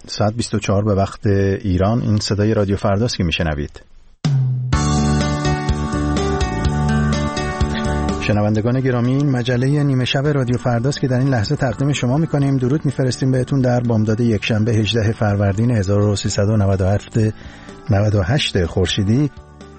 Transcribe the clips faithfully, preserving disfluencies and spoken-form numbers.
ساعت بیست و چهار به وقت ایران. این صدای رادیو فرداست که میشنوید. شنوندگان گرامی، این مجله نیمه شب رادیو فرداست که در این لحظه تقدیم شما میکنیم. درود میفرستیم بهتون در بامداد یکشنبه هجدهم فروردین هزار و سیصد و نود و هشت خورشیدی.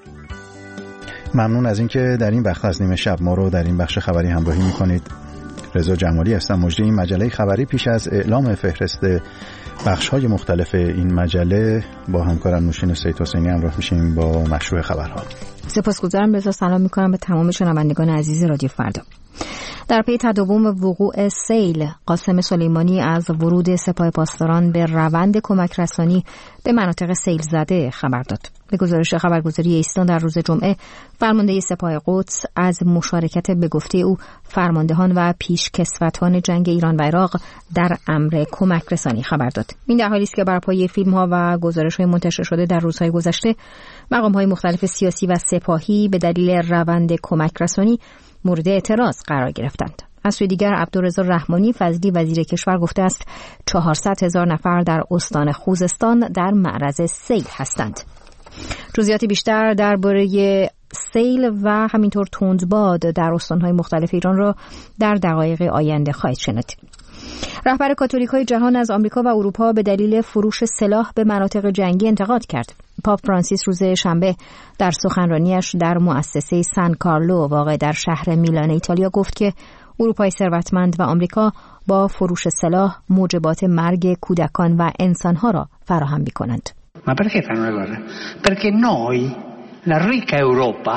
ممنون از اینکه در این وقت از نیمه شب ما رو در این بخش خبری همراهی میکنید. رضا جمالی هستم، مجری این مجله خبری. پیش از اعلام فهرست بخش‌های مختلف این مجله با همکارم نوشین سید حسینی همراه میشیم با مشروع خبرها. سپاسگزارم. رضا سلام میکنم به تمام شنوندگان عزیز رادیو فردا. در پی تداوم وقوع سیل، قاسم سلیمانی از ورود سپاه پاسداران به روند کمک رسانی به مناطق سیل زده خبر داد. به گزارش خبرگزاری ایستان در روز جمعه، فرمانده سپاه قدس از مشارکت به گفته او فرماندهان و پیشکسوتان جنگ ایران و عراق در امر کمک رسانی خبر داد. این در حالی است که بر پایه فیلم‌ها و گزارش‌های منتشر شده در روزهای گذشته، مقام‌های مختلف سیاسی و سپاهی به دلیل روند کمک رسانی مورد اعتراض قرار گرفتند. از سوی دیگر عبدالرضا رحمانی فضلی وزیر کشور گفته است چهارصد هزار نفر در استان خوزستان در معرض سیل هستند. جزئیات بیشتر درباره سیل و همینطور تندباد در استان‌های مختلف ایران را در دقایق آینده خواهید شنید. رهبر کاتولیک‌های جهان از آمریکا و اروپا به دلیل فروش سلاح به مناطق جنگی انتقاد کرد. پاپ فرانسیس روز شنبه در سخنرانیش در مؤسسه سان کارلو واقع در شهر میلان ایتالیا گفت که اروپای ثروتمند و آمریکا با فروش سلاح موجبات مرگ کودکان و انسانها را فراهم می‌کنند. Ma perché fanno una guerra? Perché noi, la ricca Europa,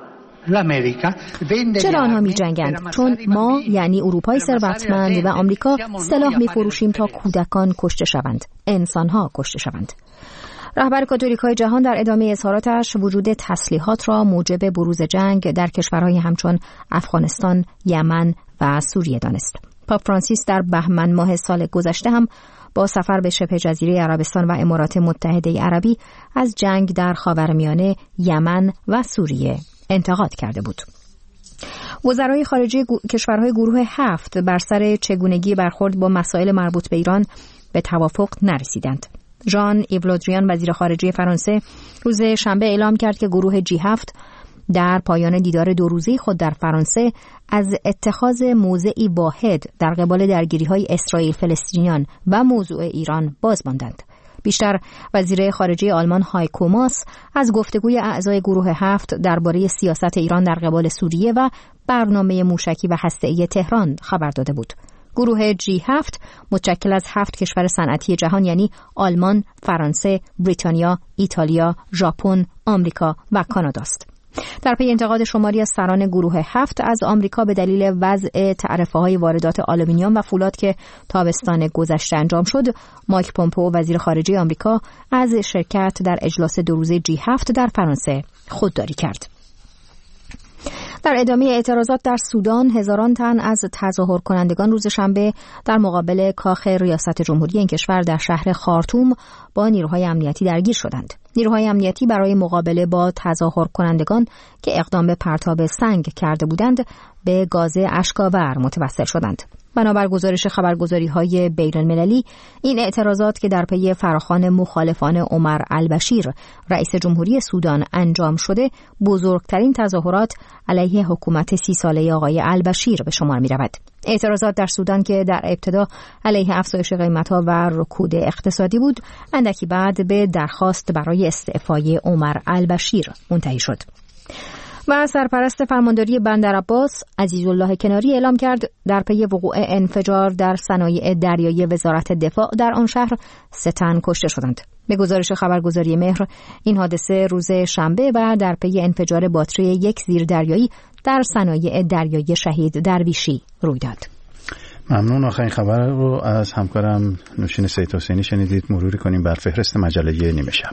چرا آنها می جنگند؟ چون ما یعنی اروپای ثروتمند و آمریکا سلاح می فروشیم تا کودکان کشته شوند، انسانها کشته شوند. رهبر کاتولیک‌های جهان در ادامه اظهاراتش وجود تسلیحات را موجب بروز جنگ در کشورهای همچون افغانستان، یمن و سوریه دانست. پاپ فرانسیس در بهمن ماه سال گذشته هم با سفر به شبه جزیره عربستان و امارات متحده عربی از جنگ در خاورمیانه، یمن و سوریه انتقاد کرده بود. وزرای خارجه کشورهای گروه هفت بر سر چگونگی برخورد با مسائل مربوط به ایران به توافق نرسیدند. ژان ایو له دریان وزیر خارجه فرانسه روز شنبه اعلام کرد که گروه جی هفت در پایان دیدار دو روزه خود در فرانسه از اتخاذ موضعی واحد در قبال درگیری‌های اسرائیل فلسطینیان و موضوع ایران باز ماندند. بیشتر وزیر خارجه آلمان هایکو ماس از گفتگوی اعضای گروه هفت درباره سیاست ایران در قبال سوریه و برنامه موشکی و هسته‌ای تهران خبر داده بود. گروه جی هفت متشکل از هفت کشور صنعتی جهان یعنی آلمان، فرانسه، بریتانیا، ایتالیا، ژاپن، آمریکا و کانادا است. در پی انتقاد شماری از سران گروه هفت از آمریکا به دلیل وضع تعرفه‌های واردات آلومینیوم و فولاد که تابستان گذشته انجام شد، مایک پومپئو وزیر خارجه آمریکا از شرکت در اجلاس دو روزه جی هفت در فرانسه خودداری کرد. در ادامه اعتراضات در سودان، هزاران تن از تظاهر کنندگان روز شنبه در مقابل کاخ ریاست جمهوری این کشور در شهر خارتوم با نیروهای امنیتی درگیر شدند. نیروهای امنیتی برای مقابله با تظاهر کنندگان که اقدام به پرتاب سنگ کرده بودند، به گاز اشک‌آور متوسل شدند. بنابر گزارش خبرگزاری‌های بین‌المللی، این اعتراضات که در پی فراخوان مخالفان عمر البشیر رئیس جمهوری سودان انجام شده، بزرگترین تظاهرات علیه حکومت سی ساله آقای البشیر به شمار می‌رود. اعتراضات در سودان که در ابتدا علیه افزایش قیمت‌ها و رکود اقتصادی بود، اندکی بعد به درخواست برای استعفای عمر البشیر منتهی شد. و سرپرست فرمانداری بندرعباس عزیزالله کناری اعلام کرد در پی وقوع انفجار در صنایع دریایی وزارت دفاع در آن شهر سه تن کشته شدند. به گزارش خبرگزاری مهر، این حادثه روز شنبه و در پی انفجار باتری یک زیردریایی در صنایع دریایی شهید درویشی روی داد. ممنون. آخرین خبر رو از همکارم نوشین سید حسینی شنیدید. مروری کنیم بر فهرست مجله نیمه شب.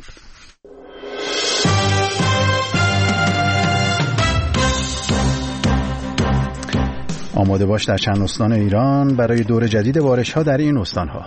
آماده باش در چند استان ایران برای دور جدید بارش‌ها در این استان‌ها.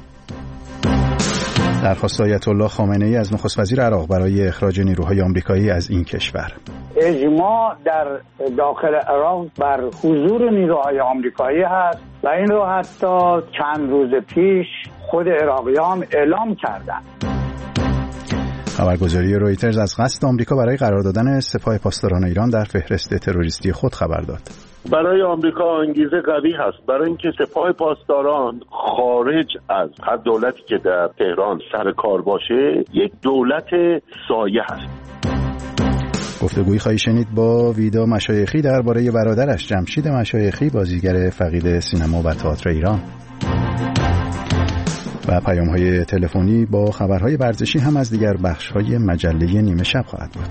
درخواست آیت الله خامنه‌ای از نخست وزیر عراق برای اخراج نیروهای آمریکایی از این کشور. اجماع در داخل عراق بر حضور نیروهای آمریکایی هست و این رو حتی چند روز پیش خود عراقیان اعلام کردن. خبرگزاری رویترز از قصد آمریکا برای قرار دادن سپاه پاسداران ایران در فهرست تروریستی خود خبر داد. برای آمریکا انگیزه قوی هست برای اینکه سپاه پاسداران خارج از هر دولتی که در تهران سر کار باشه یک دولت سایه هست. گفتگویی خواهی شنید با ویدا مشایخی درباره برادرش جمشید مشایخی، بازیگر فقید سینما و تئاتر ایران. و پیام‌های تلفنی با خبرهای ورزشی هم از دیگر بخش‌های مجله نیمه شب خواهد بود.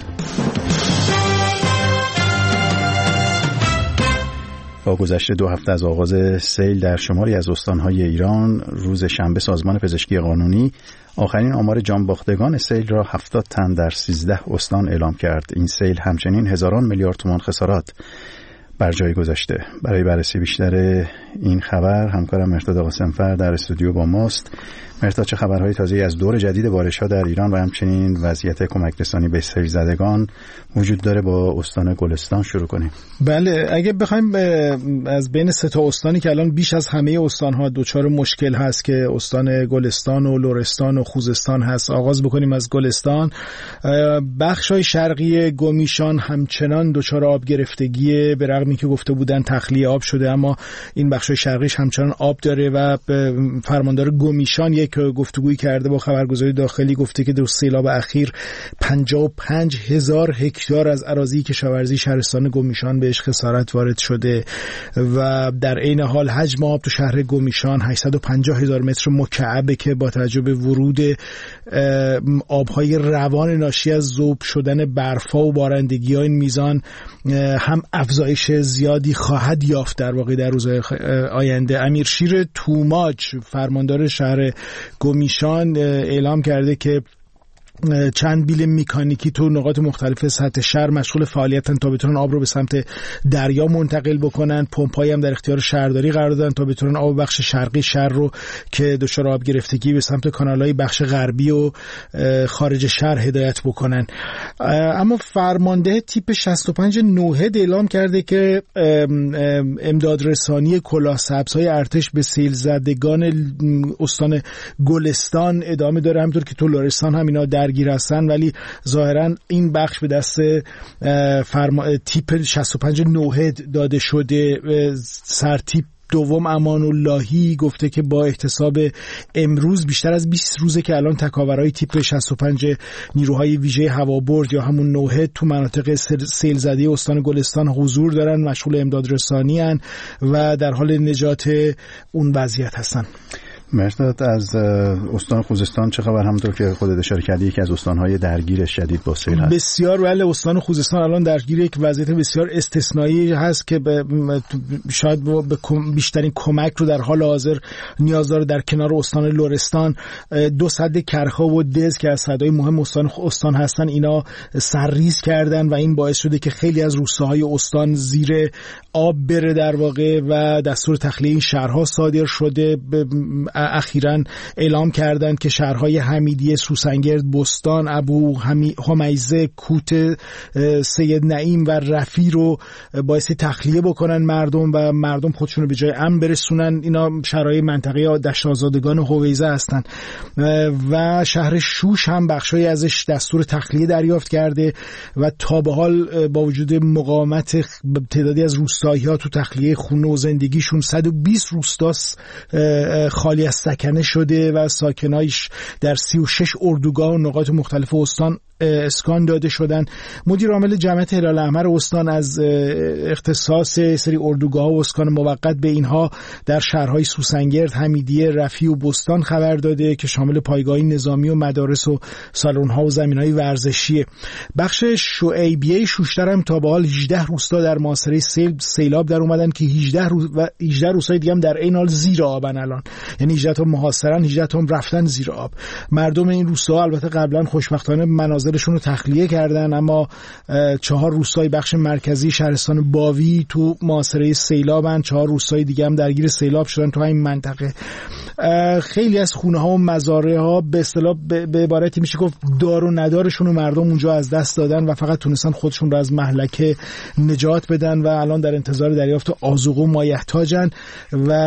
با گذشت دو هفته از آغاز سیل در شماری از استان‌های ایران، روز شنبه سازمان پزشکی قانونی آخرین آمار جانباختگان سیل را هفتاد تن در سیزده استان اعلام کرد. این سیل همچنین هزاران میلیارد تومان خسارات بر جای گذاشته. برای بررسی بیشتر این خبر همکارم مرداد قاسمفر در استودیو با ماست. مرداد، چه خبرهای تازه‌ای از دور جدید بارش‌ها در ایران و همچنین وضعیت کمک رسانی به سیل زدگان وجود داره؟ با استان گلستان شروع کنیم. بله، اگه بخوایم از بین سه تا استانی که الان بیش از همه استان‌ها دچار مشکل هست که استان گلستان و لرستان و خوزستان هست، آغاز بکنیم از گلستان. بخش‌های شرقی گمیشان همچنان دچار آب گرفتگی، به رغمی که گفته بودن تخلیه آب شده، اما این بخش‌های شرقیش همچنان آب داره و فرماندار گمیشان یک گفتگویی کرده با خبرگزاری داخلی، گفته که در سیلاب اخیر پنجاه و پنج هزار هکتار از اراضی کشاورزی شهرستان گمیشان بهش خسارت وارد شده و در عین حال حجم آب تو شهر گمیشان هشتصد و پنجاه هزار متر مکعبه که با توجه به ورود آبهای روان ناشی از ذوب شدن برفا و بارندگی ها این میزان هم افزایش زیادی خواهد یافت در واقع در روزهای آینده. امیرشیر توماج فرماندار شهر گمیشان اعلام کرده که چند بیل مکانیکی تو نقاط مختلف سطح شهر مشغول فعالیتن تا بتونن آب رو به سمت دریا منتقل بکنن. پمپایی هم در اختیار شهرداری قرار دادن تا بتونن آب بخش شرقی شهر رو که دچار آب گرفتگی به سمت کانال‌های بخش غربی و خارج شهر هدایت بکنن. اما فرمانده تیپ شصت و پنج نوهد اعلام کرده که امدادرسانی کلاهسبزهای ارتش به سیل زدگان استان گلستان ادامه داره، همونطور که تو لرستان هم اینا در درگیر هستن، ولی ظاهرا این بخش به دست فرما... تیپ شصت و پنج نوهد داده شده. سرتیپ دوم امان اللهی گفته که با احتساب امروز بیشتر از بیست روزه که الان تکاورهای تیپ شصت و پنج نیروهای ویژه هوابرد یا همون نوهد تو مناطق سیل زده استان گلستان حضور دارن، مشغول امداد رسانی هن و در حال نجات اون وضعیت هستن. مرداد، از استان خوزستان چه خبر؟ همونطور که خودت اشاره کردی یکی از استان‌های درگیر شدید با سیل هست. بسیار بله، استان خوزستان الان درگیر یک وضعیت بسیار استثنایی هست که شاید به بیشترین کمک رو در حال حاضر نیاز داره در کنار استان لرستان. دو سد کرخا و دز که از سدهای مهم استان استان هستن اینا سرریز کردن و این باعث شده که خیلی از روستاهای استان زیر آب بره در واقع و دستور تخلیه این شهرها صادر شده. اخیراً اعلام کردند که شهرهای حمیدیه، سوسنگرد، بستان، ابو همیزه، کوت، سید نعیم و رفی رو باعث تخلیه بکنن مردم و مردم خودشون رو به جای امن برسونن. اینا شهرهای منطقه دشت آزادگان حویزه هستن و شهر شوش هم بخشای ازش دستور تخلیه دریافت کرده و تا به حال با وجود مقاومت تعدادی از روستایی‌ها تو تخلیه خونه و زندگیشون صد و بیست روستاست خالی از سکنه شده و ساکنایش در سی و شش اردوگاه و نقاط مختلف استان اسکان داده شدن. مدیر عامل جمعیت هلال احمر استان از اختصاص سری اردوگاه و اسکان موقت به اینها در شهرهای سوسنگرد، حمیدیه، رفی و بستان خبر داده که شامل پایگاهی نظامی و مدارس و سالن‌ها و زمین‌های ورزشیه. بخش شعیبیه شوشتر هم تا به حال هجده روستا در محاصره سیل سیلاب در اومدن که هجده روز و هجده روستای دیگه هم در این حال زیر آبن الان، یعنی هجده تا محاصرن، هجده تا هم رفتن زیر آب. مردم این روستا البته قبلا خوشبختانه مناظر شون رو تخلیه کردن، اما چهار روستای بخش مرکزی شهرستان باوی تو محاصره سیلابن، چهار روستای دیگه هم درگیر سیلاب شدن تو این منطقه. خیلی از خونه ها و مزارع ها به اصطلاح به عبارتی میشه گفت دار و ندارشون رو مردم اونجا از دست دادن و فقط تونستن خودشون رو از مهلکه نجات بدن و الان در انتظار دریافت آذوقه و مایحتاجن و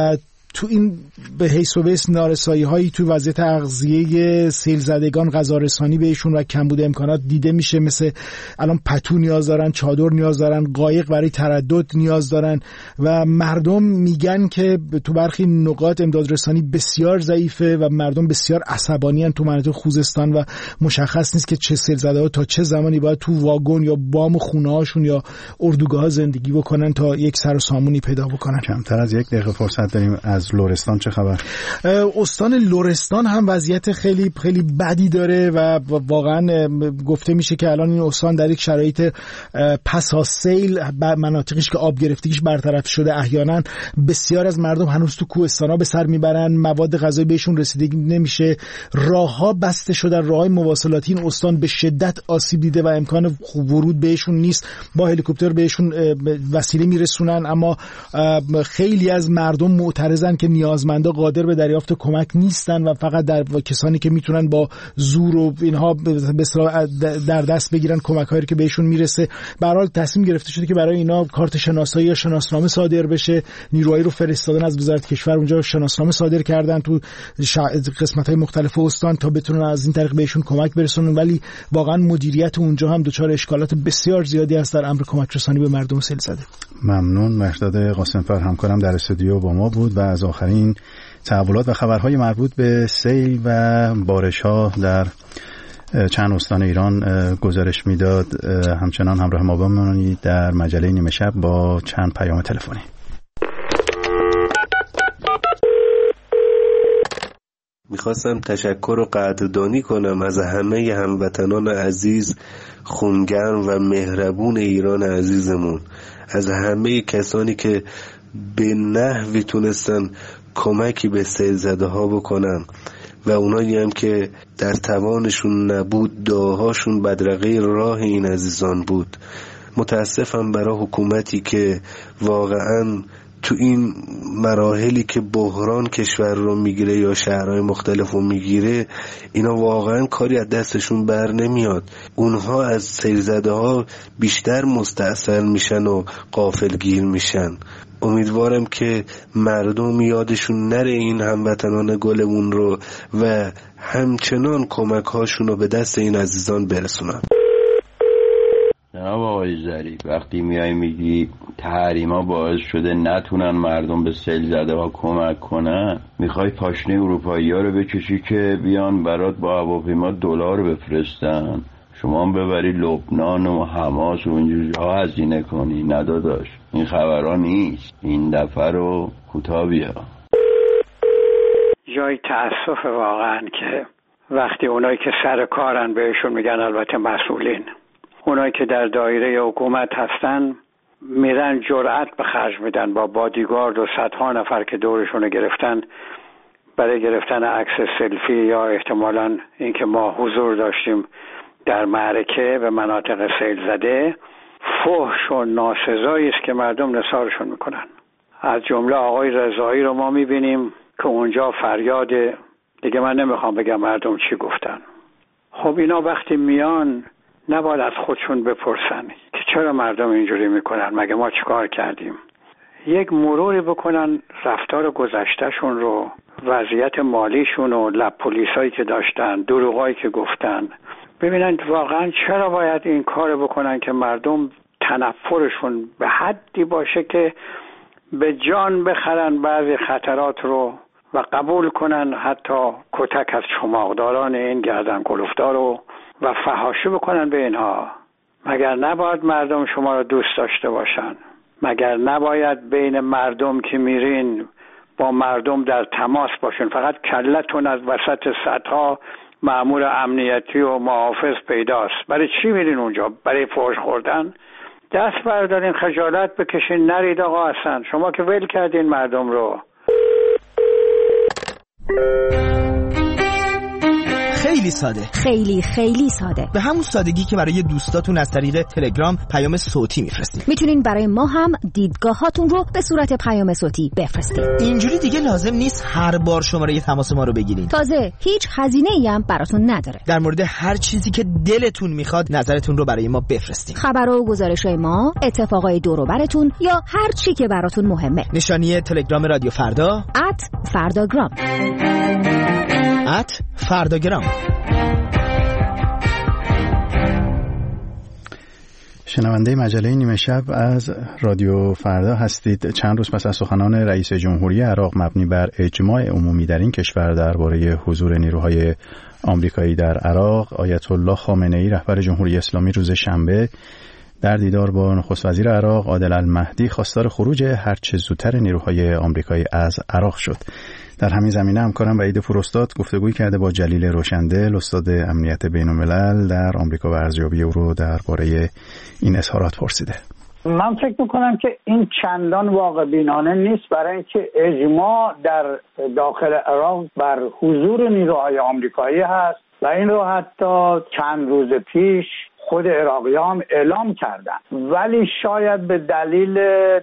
تو این به حیث و بس نارسایی هایی تو وضعیت تغذیه سیل زدگان، غذا رسانی بهشون و کمبود امکانات دیده میشه. مثل الان پتو نیاز دارن، چادر نیاز دارن، قایق برای تردد نیاز دارن و مردم میگن که تو برخی نقاط امداد رسانی بسیار ضعیفه و مردم بسیار عصبانی هستند تو مناطق خوزستان و مشخص نیست که چه سیل زده ها تا چه زمانی باید تو واگن یا بام خونه هاشون یا اردوگاه ها زندگی بکنن تا یک سر و سامونی پیدا بکنن. کمتر از یک دقیقه فرصت داریم. از لرستان چه خبر؟ استان لرستان هم وضعیت خیلی خیلی بدی داره و واقعا گفته میشه که الان این استان در یک شرایط پس از سیل مناطقش که آب گرفتگیش برطرف شده احیانا بسیار از مردم هنوز تو کوهستانا به سر میبرن، مواد غذایی بهشون رسیدگی نمیشه، راهها بسته شده، راههای مواصلاتی این استان به شدت آسیب دیده و امکان ورود بهشون نیست. با هلیکوپتر بهشون وسیله میرسونن اما خیلی از مردم معترضن که نیازمندا قادر به دریافت کمک نیستن و فقط در کسانی که میتونن با زور و اینها به اصطلاح در دست بگیرن کمک‌هایی که بهشون میرسه. به هر حال تصمیم گرفته شده که برای اینا کارت شناسایی یا شناسنامه صادر بشه. نیروهایی رو فرستادن از وزارت کشور اونجا شناسنامه صادر کردن تو قسمت‌های مختلف استان تا بتونن از این طریق بهشون کمک برسونن، ولی واقعا مدیریت اونجا هم دچار اشکالات بسیار زیادی است در امر کمک رسانی به مردم سیل زده. ممنون. مهرداد قاسم‌فر همکارم در استودیو با ما بود و از آخرین تحولات و خبرهای مربوط به سیل و بارش‌ها در چند استان ایران گزارش میداد. همچنان همراه ما بمانید در مجله نیمه شب با چند پیام تلفنی. میخواستم تشکر و قدردانی کنم از همه هموطنان عزیز، خونگرم و مهربون ایران عزیزمون، از همه کسانی که به نحوی تونستن کمکی به سیل زده ها بکنن و اونایی هم که در توانشون نبود دعاهاشون بدرقه راه این عزیزان بود. متاسفم برای حکومتی که واقعاً تو این مراحلی که بحران کشور رو میگیره یا شهرهای مختلف رو میگیره اینا واقعا کاری از دستشون بر نمیاد. اونها از سیل زده ها بیشتر مستأصل میشن و غافلگیر میشن. امیدوارم که مردم یادشون نره این هموطنان گلمون رو و همچنان کمک هاشون رو به دست این عزیزان برسونن. جناب آقای ظریف، وقتی میای میگی تحریما باعث شده نتونن مردم به سیل زده ها کمک کنن، میخوای پاشنه اروپایی ها رو بکشی که بیان برات با هواپیما دلار بفرستن، شما هم ببری لبنان و حماس و اینجوری ها هزینه کنی. نداداش، این خبرها نیست. این دفعه رو کوتاه بیا. جای تأسف واقعا که وقتی اونایی که سر کارن بهشون میگن البته مسئولین، اونایی که در دایره حکومت هستن میرن جرأت به خرج میدن با بادیگارد و صدها نفر که دورشون گرفتن برای گرفتن عکس سلفی یا احتمالاً اینکه ما حضور داشتیم در معرکه به مناطق سیل زده. فحش و ناسزایی است که مردم نثارشون میکنن. از جمله آقای رضایی رو ما میبینیم که اونجا فریاد، دیگه من نمیخوام بگم مردم چی گفتن. خب اینا وقتی میان نباید از خودشون بپرسن که چرا مردم اینجوری میکنن، مگه ما چیکار کردیم؟ یک مروری بکنن رفتار گذشتهشون رو، وضعیت مالیشون و لب پلیسایی که داشتن، دروغایی که گفتن، ببینن واقعا چرا باید این کار بکنن که مردم تنفرشون به حدی باشه که به جان بخرن بعضی خطرات رو و قبول کنن حتی کتک از چماقداران این گردن کلفتار رو و فحاشی بکنن به اینها. مگر نباید مردم شما رو دوست داشته باشن؟ مگر نباید بین مردم که میرین با مردم در تماس باشن؟ فقط کلتون از وسط سطح مأمور امنیتی و محافظ پیداست. برای چی میرین اونجا؟ برای فحش خوردن؟ دست بردارین، خجالت بکشین، نرید آقا. اصلا شما که ول کردین مردم رو. خیلی ساده، خیلی خیلی ساده، به همون سادگی که برای دوستاتون از طریق تلگرام پیام صوتی میفرستید. میتونین برای ما هم دیدگاهاتون رو به صورت پیام صوتی بفرستید. اینجوری دیگه لازم نیست هر بار شماره تماس ما رو بگیرین. تازه هیچ هزینه‌ای هم براتون نداره. در مورد هر چیزی که دلتون میخواد نظرتون رو برای ما بفرستید. خبر و گزارش‌های ما، اتفاقای دور و براتون یا هر چی که براتون مهمه. نشانی تلگرام رادیو فردا ات فرداگرام ات فرداگرام. شنونده مجله نیمه شب از رادیو فردا هستید. چند روز پس از سخنان رئیس جمهوری عراق مبنی بر اجماع عمومی در این کشور درباره حضور نیروهای آمریکایی در عراق، آیت الله خامنه‌ای رهبر جمهوری اسلامی روز شنبه در دیدار با نخست وزیر عراق عادل المهدی خواستار خروج هرچه زودتر نیروهای آمریکایی از عراق شد. در همین زمینه همکارم وحید پوراستاد گفتگویی کرده با جلیل روشندل، استاد امنیت بین‌الملل در آمریکا و ارزیابی او رو درباره این اظهارات پرسیده. من فکر میکنم که این چندان واقع بینانه نیست، برای اینکه اجماع در داخل عراق بر حضور نیروهای آمریکایی هست و این رو حتی چند روز پیش خود عراقیان اعلام کردن، ولی شاید به دلیل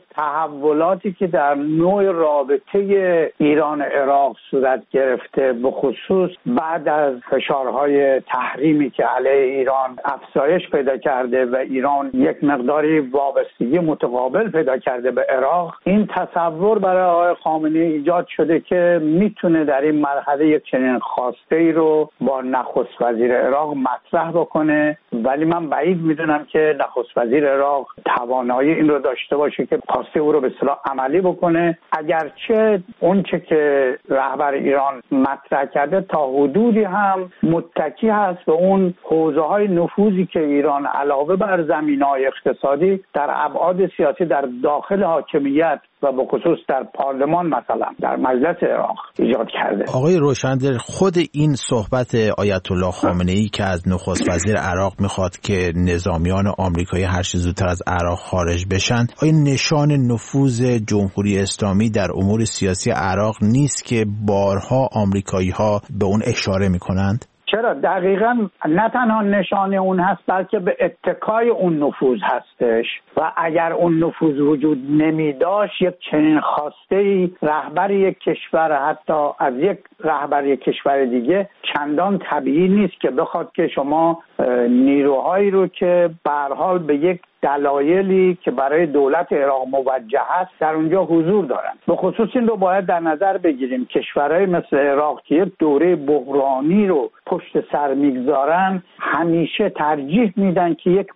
تحولاتی که در نوع رابطه ایران عراق صورت گرفته، به خصوص بعد از فشارهای تحریمی که علیه ایران افزایش پیدا کرده و ایران یک مقداری وابستگی متقابل پیدا کرده به عراق، این تصور برای آقای خامنه‌ای ایجاد شده که میتونه در این مرحله یک چنین خواسته‌ای رو با نخست وزیر عراق مطرح بکنه، ولی من بعید میدونم که نخست وزیر عراق توانایی این رو داشته باشه که خواسته او رو به اصطلاح عملی بکنه، اگرچه اون چه که رهبر ایران مطرح کرده تا حدودی هم متکی هست به اون حوزه‌های نفوذی که ایران علاوه بر زمینه‌های اقتصادی در ابعاد سیاسی در داخل حاکمیت و به خصوص در پارلمان مثلا در مجلس عراق ایجاد کرده. آقای روشندل، خود این صحبت آیت الله خامنه‌ای که از نخست وزیر عراق میخواد که نظامیان آمریکایی هر چه زودتر از عراق خارج بشن، آیا نشان نفوذ جمهوری اسلامی در امور سیاسی عراق نیست که بارها آمریکایی‌ها به اون اشاره میکنند؟ چرا؟ دقیقاً نه تنها نشانه اون هست بلکه به اتکای اون نفوذ هستش و اگر اون نفوذ وجود نمی داشت یک چنین خواسته رهبر یک کشور حتی از یک رهبر یک کشور دیگه چندان طبیعی نیست که بخواد که شما نیروهایی رو که به هر حال به یک دلایلی که برای دولت عراق موجه است در اونجا حضور دارن. به خصوص این رو باید در نظر بگیریم کشورهای مثل عراق که یک دوره بحرانی رو پشت سر میگذارن همیشه ترجیح میدن که یک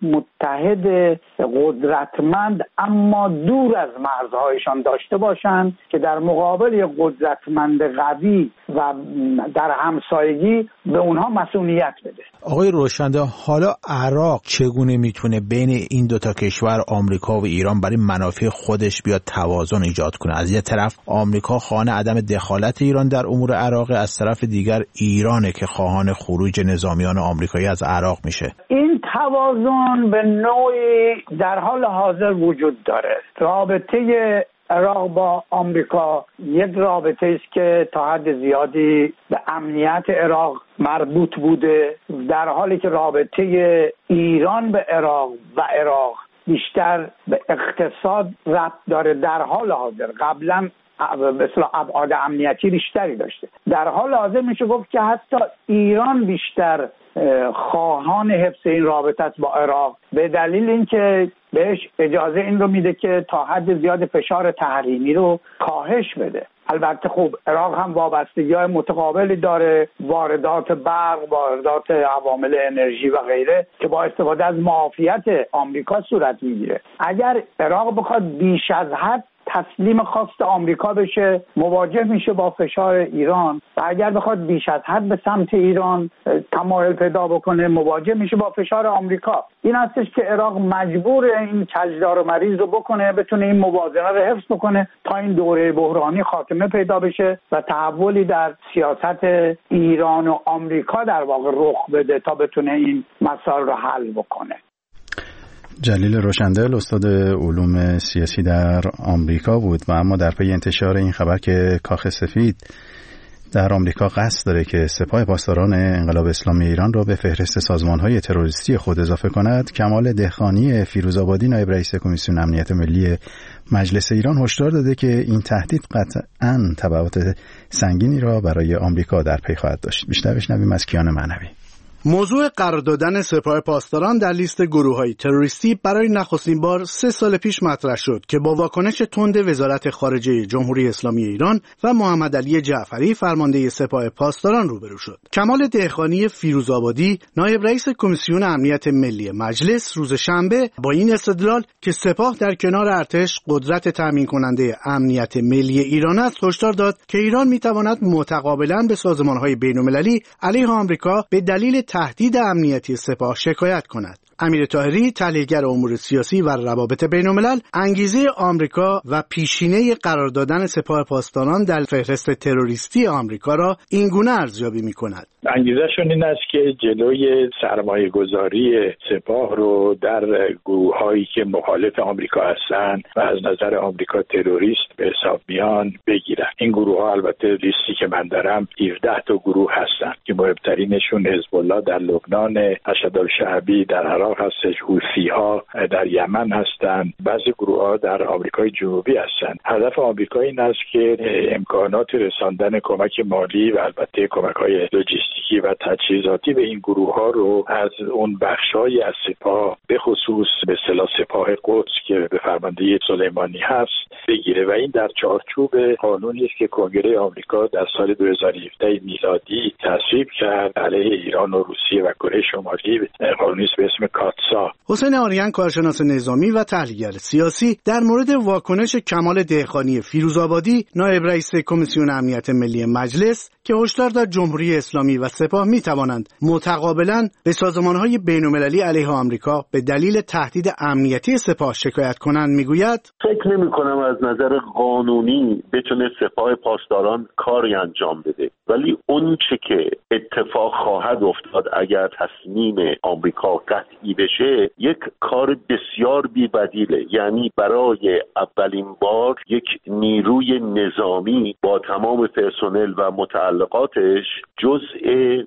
متحد قدرتمند اما دور از مرزهایشان داشته باشن که در مقابل یک قدرتمند قوی و در همسایگی به اونها مسئولیت بده. آقای روشنده، حالا عراق چگونه میتونه بین این دو تا کشور آمریکا و ایران برای منافع خودش بیاد توازن ایجاد کنه؟ از یه طرف آمریکا خواهان عدم دخالت ایران در امور عراق، از طرف دیگر ایرانه که خواهان خروج نظامیان آمریکایی از عراق میشه. این توازن به نوعی در حال حاضر وجود داره. رابطه عراق با آمریکا یک رابطه است که تا حد زیادی به امنیت عراق مربوط بوده، در حالی که رابطه ایران به عراق و عراق بیشتر به اقتصاد ربط داره. در حال حاضر قبلا به اصطلاح ابعاد امنیتی بیشتری داشته. در حال حاضر میشه گفت که حتی ایران بیشتر خواهان حفظ این رابطه است با عراق به دلیل اینکه بهش اجازه این رو میده که تا حد زیاد فشار تحریمی رو کاهش بده. البته خوب عراق هم وابستگی‌های متقابلی داره، واردات برق، واردات عوامل انرژی و غیره که با استفاده از معافیت آمریکا صورت میگیره. اگر عراق بخواد بیش از حد تسلیم خواست آمریکا بشه مواجه میشه با فشار ایران و اگر بخواد بیش از حد به سمت ایران تمایل پیدا بکنه مواجه میشه با فشار آمریکا. این هستش که عراق مجبور این کجدار و مریض رو بکنه، بتونه این موازنه رو حفظ بکنه تا این دوره بحرانی خاتمه پیدا بشه و تحولی در سیاست ایران و آمریکا در واقع رخ بده تا بتونه این مسائل رو حل بکنه. جلیل روشندل استاد علوم سیاسی در آمریکا بود و اما در پی انتشار این خبر که کاخ سفید در آمریکا قصد داره که سپاه پاسداران انقلاب اسلامی ایران را به فهرست سازمان‌های تروریستی خود اضافه کند، کمال دهقانی فیروزآبادی نایب رئیس کمیسیون امنیت ملی مجلس ایران هشدار داده که این تهدید قطعاً تبعات سنگینی را برای آمریکا در پی خواهد داشت. بیشتر بشنویم از کیان معنوی. موضوع قرار دادن سپاه پاسداران در لیست گروه‌های تروریستی برای نخستین بار سه سال پیش مطرح شد که با واکنش تند وزارت خارجه جمهوری اسلامی ایران و محمد علی جعفری فرمانده سپاه پاسداران روبرو شد. کمال دهقانی فیروزآبادی نایب رئیس کمیسیون امنیت ملی مجلس روز شنبه با این استدلال که سپاه در کنار ارتش قدرت تامین کننده امنیت ملی ایران است، هشدار داد که ایران می‌تواند متقابلاً به سازمان‌های بین‌المللی علیه آمریکا به دلیل تهدید امنیتی سپاه شکایت کند. امیر طاهری، تحلیلگر امور سیاسی و روابط بین‌الملل، انگیزه آمریکا و پیشینه قرار دادن سپاه پاسداران در فهرست تروریستی آمریکا را اینگونه ارزیابی می‌کند. انگیزه‌شون این است که جلوی سرمایه‌گذاری سپاه رو در گروه‌هایی که مخالف آمریکا هستند و از نظر آمریکا تروریست به حساب میان بگیرن. این گروه‌ها البته لیستی که من دارم هفده تا گروه هستند که مهمترینشون حزب الله در لبنان، اشدالشعبی در عراق هستش، حوثی‌ها در یمن هستند، بعضی گروه‌ها در آمریکای جنوبی هستند. هدف آمریکا این است که امکانات رساندن کمک مالی و البته کمک‌های لوجستیکی و تجهیزاتی به این گروه‌ها رو از اون بخش‌های از سپاه به خصوص به اصطلاح سپاه قدس که به فرماندهی سلیمانی هست بگیره و این در چارچوب قانونی است که کنگره آمریکا در سال دو هزار و هفده میلادی تصویب کرد علیه ایران و روسیه و کره شمالی، قانونی به اسم کاتسا. حسین آریان، کارشناس نظامی و تحلیلگر سیاسی، در مورد واکنش کمال دهقانی فیروزآبادی نایب رئیس کمیسیون امنیت ملی مجلس که هشدار داد جمهوری اسلامی و سپاه می توانند متقابلاً به سازمان‌های بین‌المللی علیه آمریکا به دلیل تهدید امنیتی سپاه شکایت کنند، میگوید فکر نمی‌کنم از نظر قانونی بتونه سپاه پاسداران کاری انجام بده، ولی اون چه که اتفاق خواهد افتاد اگر تصمیم آمریکا قطعی بشه یک کار بسیار بی‌بدیله. یعنی برای اولین بار یک نیروی نظامی با تمام پرسنل و متعلقاتش جزء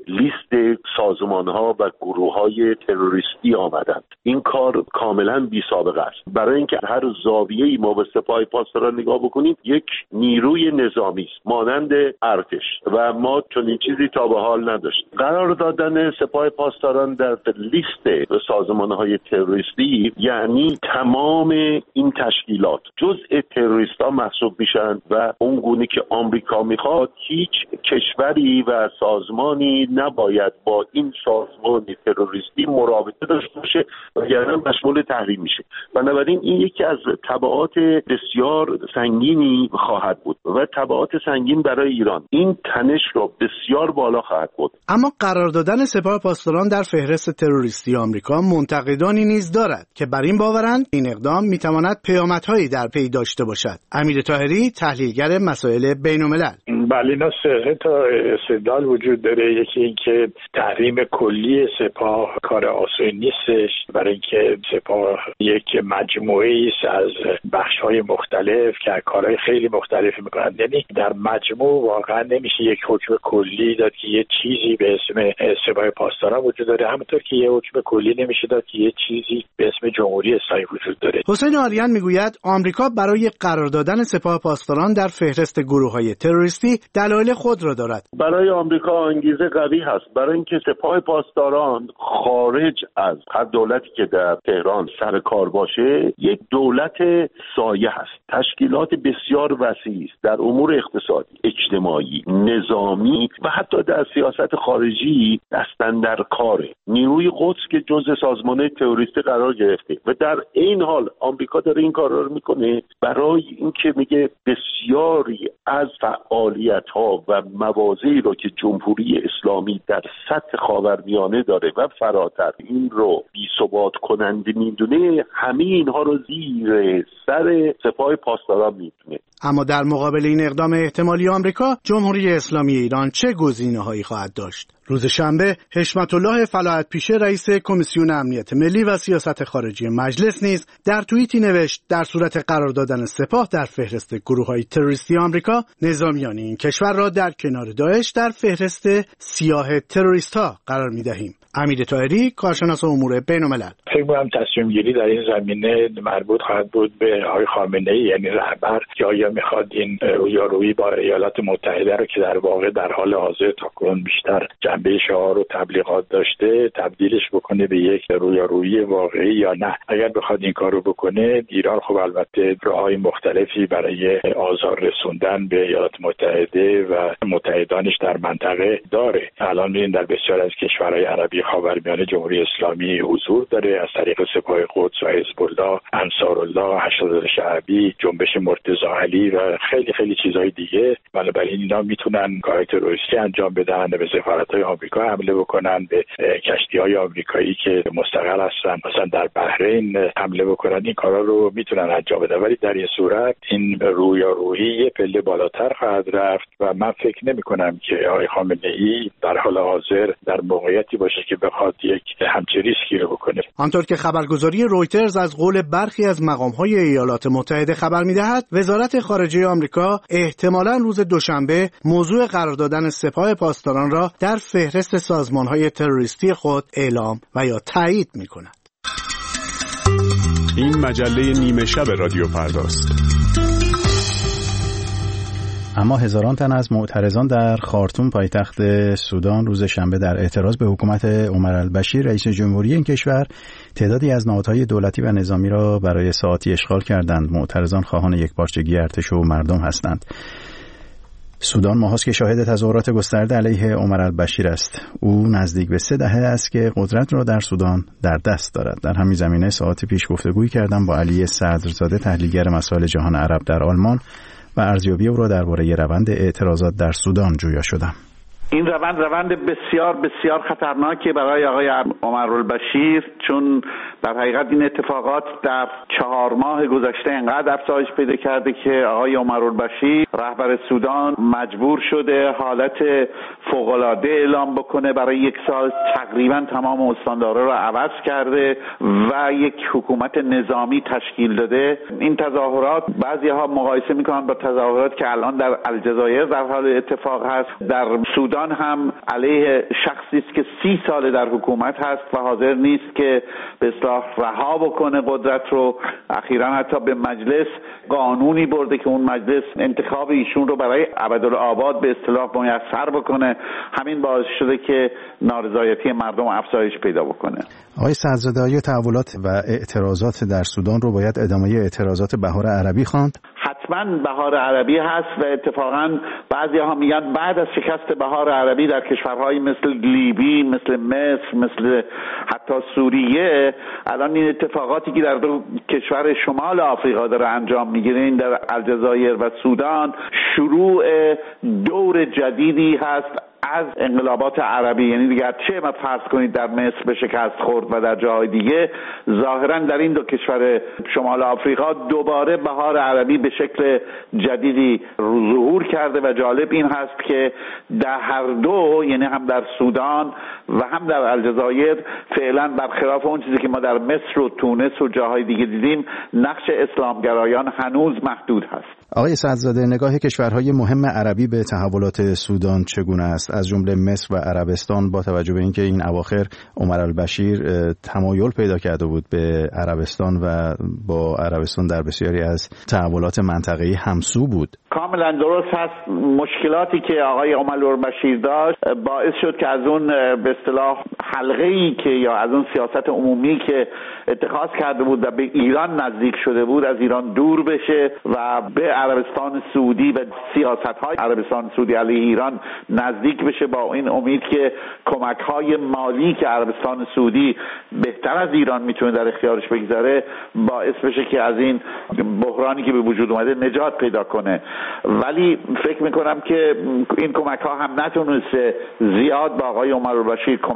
لیست سازمان‌ها و گروه‌های تروریستی آمدند. این کار کاملا بی‌سابقه است. برای اینکه هر زاویه‌ای ما به سپاه پاسداران نگاه بکنیم یک نیروی نظامی است مانند ارتش و ما چنین چیزی تا به حال نداشتیم. قرار دادن سپاه پاسداران در لیست سازمان‌های تروریستی یعنی تمام این تشکیلات جزء تروریست‌ها محسوب میشن و اون گونه که آمریکا میخواد هیچ کشوری و سازمانی نباید با این سازمان تروریستی مرابطه داشته باشه وگرنه مشمول تحریم میشه. بنابراین این یکی از تبعات بسیار سنگینی خواهد بود و تبعات سنگین برای ایران این تنش رو بسیار بالا خواهد بود. اما قرار دادن سپاه پاسداران در فهرست تروریستی آمریکا منتقدانی نیز دارد که بر این باورند این اقدام میتواند پیامدهایی در پی داشته باشد. امیر طاهری، تحلیلگر مسائل بین‌الملل: بله، اینا سه تا استدلال وجود داره. یکی این که تحریم کلی سپاه کار آسانی نیستش، برای اینکه سپاه یک مجموعه است از بخش‌های مختلف که کارهای خیلی مختلفی میکنند. یعنی در مجموع واقعا نمیشه یک حکم کلی داد که یه چیزی به اسم سپاه پاسداران وجود داره، همونطور که یه حکم کلی نمیشه داد که یه چیزی به اسم جمهوری اسلامی وجود داره. حسین آریان میگوید آمریکا برای قرار دادن سپاه پاسداران در فهرست گروه‌های تروریستی دلایل خود را دارد. برای آمریکا انگیزه قوی هست برای اینکه سپاه پاسداران خارج از هر دولتی که در تهران سر کار باشه یک دولت سایه هست. تشکیلات بسیار وسیعی است در امور اقتصادی، اجتماعی، نظامی و حتی در سیاست خارجی دستن در کاره. نیروی قدس که جزء سازمان تروریستی قرار گرفته و در این حال آمریکا داره این کارا رو میکنه برای اینکه میگه بسیاری از فعالیت‌ها و مواضعی رو که جمهوری اسلامی در سطح خاورمیانه داره و فراتر این رو بی‌ثبات کننده میدونه، همه اینها رو زیر سر سپاه پاسداران میدونه. اما در مقابل این اقدام احتمالی آمریکا، جمهوری اسلامی ایران چه گزینه‌هایی خواهد داشت؟ روز شنبه حشمت الله فلاحت پیشه رئیس کمیسیون امنیت ملی و سیاست خارجی مجلس نیز در توییتی نوشت در صورت قرار دادن سپاه در فهرست گروه‌های تروریستی آمریکا، نظامیان این این کشور را در کنار داعش در فهرست سیاه تروریست ها قرار می دهیم. امیر طاهری، کارشناس امور بین‌الملل: فکر می‌کنم تصمیم گیری در این زمینه مربوط خواهد بود به آقای خامنه‌ای، یعنی رهبر، که آیا میخواد این رویارویی با ایالات متحده رو که در واقع در حال حاضر تاکنون بیشتر جنبه شعار و تبلیغات داشته تبدیلش بکنه به یک رویارویی واقعی یا نه. اگر بخواد این کارو بکنه، ایران خب البته راه‌های مختلفی برای آزار رسوندن به ایالات متحده و متحدانش در منطقه داره. الان می‌بینید در بسیار از کشورهای عربی خاورمیانه جمهوری اسلامی حضور داره، از طریق سپاه قدس و حزب الله، انصارالله، هشتاد شعبی، جنبش مرتضی علی و خیلی خیلی چیزهای دیگه. بنابراین اینا میتونن کار تروریستی انجام بدن، به سفارت‌های آمریکا حمله بکنن، به کشتی‌های آمریکایی که مستقر هستن مثلا در بحرین حمله بکنن. این کارا رو میتونن انجام بدن، ولی در این صورت این رویارویی یه پله بالاتر خواهد رفت و من فکر نمی‌کنم که آقای خامنه‌ای در حال حاضر در موقعیتی باشه که بخواد یک همچین ریسکی رو بکنه. آنطور که خبرگزاری رویترز از قول برخی از مقام‌های ایالات متحده خبر می‌دهد، وزارت خارجه آمریکا احتمالاً روز دوشنبه موضوع قرار دادن سپاه پاسداران را در فهرست سازمان‌های تروریستی خود اعلام و یا تایید می‌کند. این مجله نیمه شب رادیو فرداست. اما هزاران تن از معترضان در خارتوم پایتخت سودان روز شنبه در اعتراض به حکومت عمر البشیر رئیس جمهوری این کشور تعدادی از نهادهای دولتی و نظامی را برای ساعاتی اشغال کردند. معترضان خواهان یکپارچگی ارتش و مردم هستند. سودان ماهاست که شاهد تظاهرات گسترده علیه عمر البشیر است. او نزدیک به سه دهه است که قدرت را در سودان در دست دارد. در همین زمینه ساعت پیش گفتگویی کردم با علی صدرزاده، تحلیلگر مسائل جهان عرب در آلمان، و ارزیابی او را درباره روند اعتراضات در سودان جویا شدم. این روند روند بسیار بسیار خطرناکی برای آقای عمر البشیر، چون در حقیقت این اتفاقات در چهار ماه گذشته انقدر افزایش پیدا کرده که آقای عمر البشیر رهبر سودان مجبور شده حالت فوق‌العاده اعلام بکنه. برای یک سال تقریبا تمام استاندارها را عوض کرده و یک حکومت نظامی تشکیل داده. این تظاهرات بعضی‌ها مقایسه می‌کنن با تظاهرات که الان در الجزایر در حال اتفاق هست. در سودان هم علیه شخصی است که سی سال در حکومت هست و حاضر نیست که به اصطلاح رها بکنه قدرت رو. اخیراً حتی به مجلس قانونی برده که اون مجلس انتخاب ایشون رو برای ابدالآباد به اصطلاح میسر بکنه. همین باعث شده که نارضایتی مردم افزایش پیدا بکنه. آقای صدرزاده، آیا تحولات و اعتراضات در سودان رو باید ادامه اعتراضات بهار عربی خواند؟ حتما بهار عربی هست و اتفاقا بعضی ها میگن بعد از شکست بهار عربی در کشورهای مثل لیبی، مثل مصر، مثل حتی سوریه، الان این اتفاقاتی که در دو کشور شمال آفریقا داره انجام میگیره، این در الجزایر و سودان، شروع دور جدیدی هست از انقلابات عربی. یعنی دیگه چه ما فرض کنید در مصر به شکست خورد و در جاهای دیگه، ظاهرا در این دو کشور شمال آفریقا دوباره بهار عربی به شکل جدیدی ظهور کرده و جالب این هست که در هر دو، یعنی هم در سودان و هم در الجزایر، فعلا برخلاف اون چیزی که ما در مصر و تونس و جاهای دیگه دیدیم، نقش اسلامگرایان هنوز محدود هست. آقای صدرزاده، نگاه کشورهای مهم عربی به تحولات سودان چگونه است، از جمله مصر و عربستان، با توجه به اینکه این اواخر عمر البشیر تمایل پیدا کرده بود به عربستان و با عربستان در بسیاری از تحولات منطقه‌ای همسو بود؟ کاملا درست هست. مشکلاتی که آقای عمر البشیر داشت باعث شد که از اون به اصطلاح حلقه‌ای که یا از اون سیاست عمومی که اتخاذ کرده بود و به ایران نزدیک شده بود، از ایران دور بشه و به عربستان سعودی و سیاست‌های عربستان سعودی علیه ایران نزدیک بشه، با این امید که کمک‌های مالی که عربستان سعودی بهتر از ایران میتونه در اختیارش بگذاره باعث بشه که از این بحرانی که به وجود اومده نجات پیدا کنه. ولی فکر میکنم که این کمک‌ها هم نتونسته زیاد با آقای عمر البشیر کمک بکنه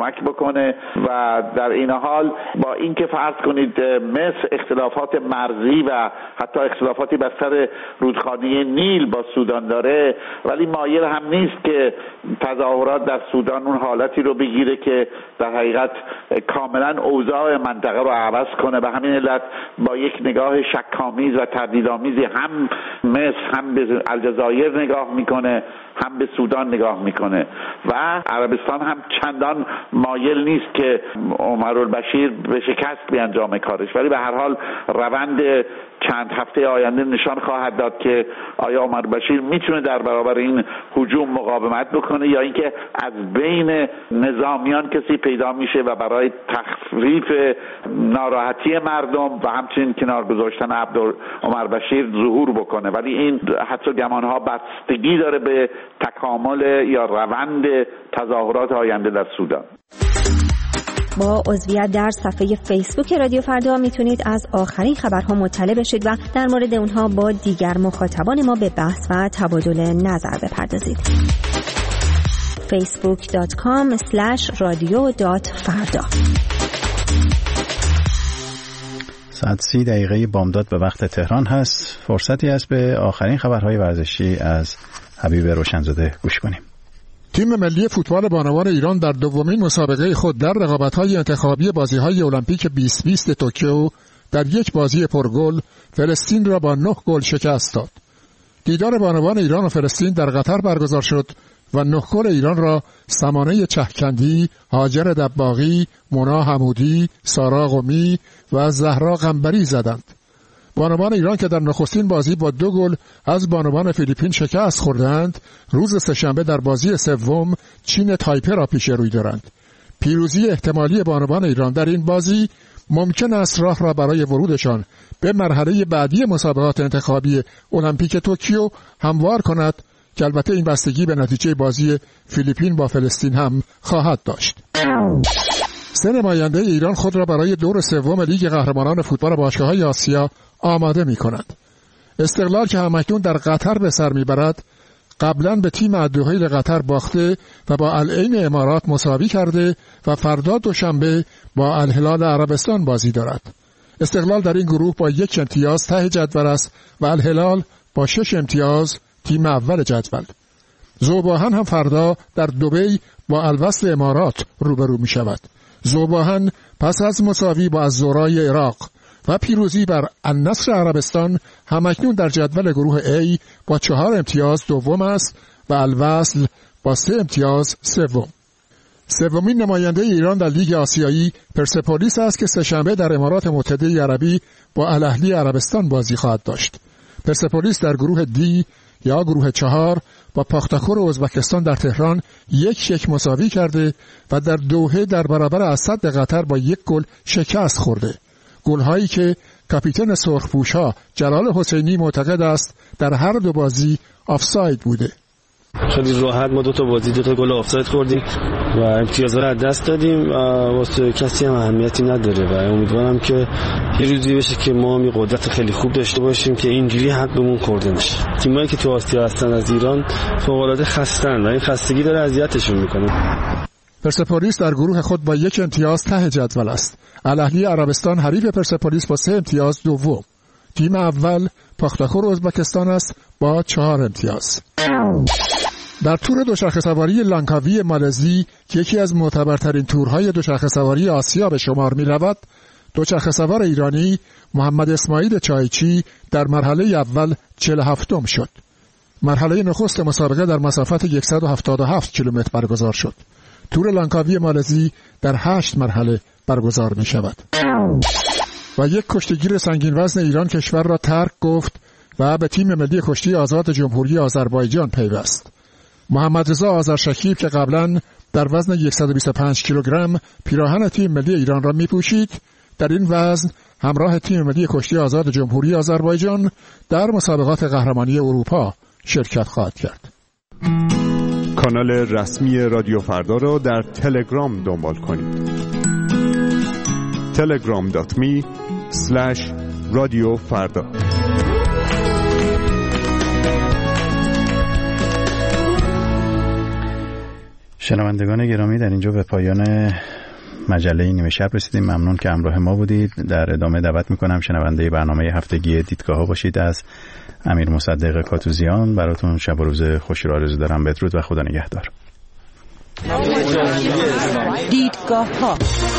بکنه و در این حال با اینکه فرض کنید مصر اختلافات مرزی و حتی اختلافاتی بر سر رودخانه نیل با سودان داره، ولی مایل هم نیست که تظاهرات در سودان اون حالتی رو بگیره که در حقیقت کاملا اوضاع منطقه رو عوض کنه. به همین علت با یک نگاه شک‌آمیز و تردیدآمیزی هم مصر هم به الجزایر نگاه میکنه، هم به سودان نگاه میکنه و عربستان هم چندان مایل نیست که عمرالبشیر به شکست بیانجامه کارش، ولی به هر حال روند چند هفته آینده نشان خواهد داد که آیا عمرالبشیر میتونه در برابر این هجوم مقاومت بکنه یا اینکه از بین نظامیان کسی پیدا میشه و برای تخفیف ناراحتی مردم و همچنین کنار گذاشتن عمرالبشیر ظهور بکنه. ولی این حدس و گمانها بستگی داره به تکامل یا روند تظاهرات آینده در سودان. با عضویت در صفحه فیسبوک رادیو فردا میتونید از آخرین خبرها مطلع بشید و در مورد اونها با دیگر مخاطبان ما به بحث و تبادل نظر بپردازید. فیسبوک دات کام اسلش رادیو دات فردا. ساعت سی دقیقه بامداد به وقت تهران هست. فرصتی است به آخرین خبرهای ورزشی از حبیب روشنزاده گوش کنیم. تیم ملی فوتبال بانوان ایران در دومین مسابقه خود در رقابت‌های انتخابی بازی‌های المپیک بیست بیست توکیو در یک بازی پرگل فلسطین را با نه گل شکست داد. دیدار بانوان ایران و فلسطین در قطر برگزار شد و نه گل ایران را سمانه چهکندی، هاجر دباغی، مونا حمودی، سارا قمی و زهرا قنبری زدند. بانوان ایران که در نخستین بازی با دو گل از بانوان فیلیپین شکست خوردند، روز سه‌شنبه در بازی سوم چین تایپه را پیش روی دارند. پیروزی احتمالی بانوان ایران در این بازی ممکن است راه را برای ورودشان به مرحله بعدی مسابقات انتخابی المپیک توکیو هموار کند که البته این بستگی به نتیجه بازی فیلیپین با فلسطین هم خواهد داشت. سه نماینده ایران خود را برای دور سوم لیگ قهرمانان فوتبال باشگاه‌های آسیا آماده می‌کنند. استقلال که همکنون در قطر به سر می‌برد، قبلاً به تیم الدحیل قطر باخته و با العین امارات مساوی کرده و فردا دوشنبه با الهلال عربستان بازی دارد. استقلال در این گروه با یک امتیاز ته جدول است و الهلال با شش امتیاز تیم اول جدول. ذوباهن هم فردا در دبی با الوصل امارات روبرو می‌شود. ذوباهن پس از مساوی با الزورای عراق و پیروزی بر النصر عربستان همکنون در جدول گروه A با چهار امتیاز دوم است و الوصل با سه امتیاز سوم. سومین نماینده ایران در لیگ آسیایی پرسپولیس است که سه‌شنبه در امارات متحده عربی با الاهلی عربستان بازی خواهد داشت. پرسپولیس در گروه دی یا گروه چهار با پاختاکور ازبکستان در تهران یک یک مساوی کرده و در دوحه در برابر اسد قطر با یک گل شکست خورده. گل‌هایی که کاپیتان سرخپوش‌ها جلال حسینی معتقد است در هر دو بازی آفساید بوده. خیلی راحت ما دو تا بازی دو تا گل آفساید خوردیم و امتیاز رو از دست دادیم و واسه کسی هم اهمیتی نداره و امیدوارم که یه روزی بشه که ما هم یه قدرت خیلی خوب داشته باشیم که اینجوری حد بهمون خورده نشه. تیمایی که تو آسیا هستن از ایران فوق‌العاده خستن و این خستگی داره اذیتشون میکنه. پرسپولیس در گروه خود با یک امتیاز ته جدول است. الاهلی عربستان حریف پرسپولیس با سه امتیاز دوم. تیم اول پاختاکور ازبکستان است با چهار امتیاز. در تور دوچرخه سواری لانکاوی مالزی که یکی از معتبرترین تورهای دوچرخه سواری آسیا به شمار می رود، دوچرخه سوار ایرانی محمد اسماعیل چایچی در مرحله اول چهل و هفتم شد. مرحله نخست مسابقه در مسافت صد و هفتاد و هفت کیلومتر برگزار شد. تور لانکاوی مالزی در هشت مرحله برگزار می شود. و یک کشتیگیر سنگین وزن ایران کشور را ترک گفت و به تیم ملی کشتی آزاد جمهوری آذربایجان پیوست. محمد رضا آذرشکیب که قبلا در وزن صد و بیست و پنج کیلوگرم پیراهن تیم ملی ایران را می پوشید، در این وزن همراه تیم ملی کشتی آزاد جمهوری آذربایجان در مسابقات قهرمانی اروپا شرکت خواهد کرد. کانال رسمی رادیو فردا را در تلگرام دنبال کنید. تلگرام دات می اسلش رادیو فردا. شنوندگان گرامی، در اینجا به پایان مجله نیمه شب رسیدیم. ممنون که همراه ما بودید. در ادامه دعوت میکنم شنونده برنامه هفتگی دیدگاه ها باشید از امیر مصدق کاتوزیان. براتون شب و روز خوشی را آرزو دارم. بدرود و خدا نگهدار. دیدگاه ها،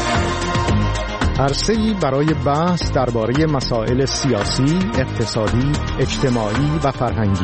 عرصه‌ای برای بحث درباره مسائل سیاسی، اقتصادی، اجتماعی و فرهنگی.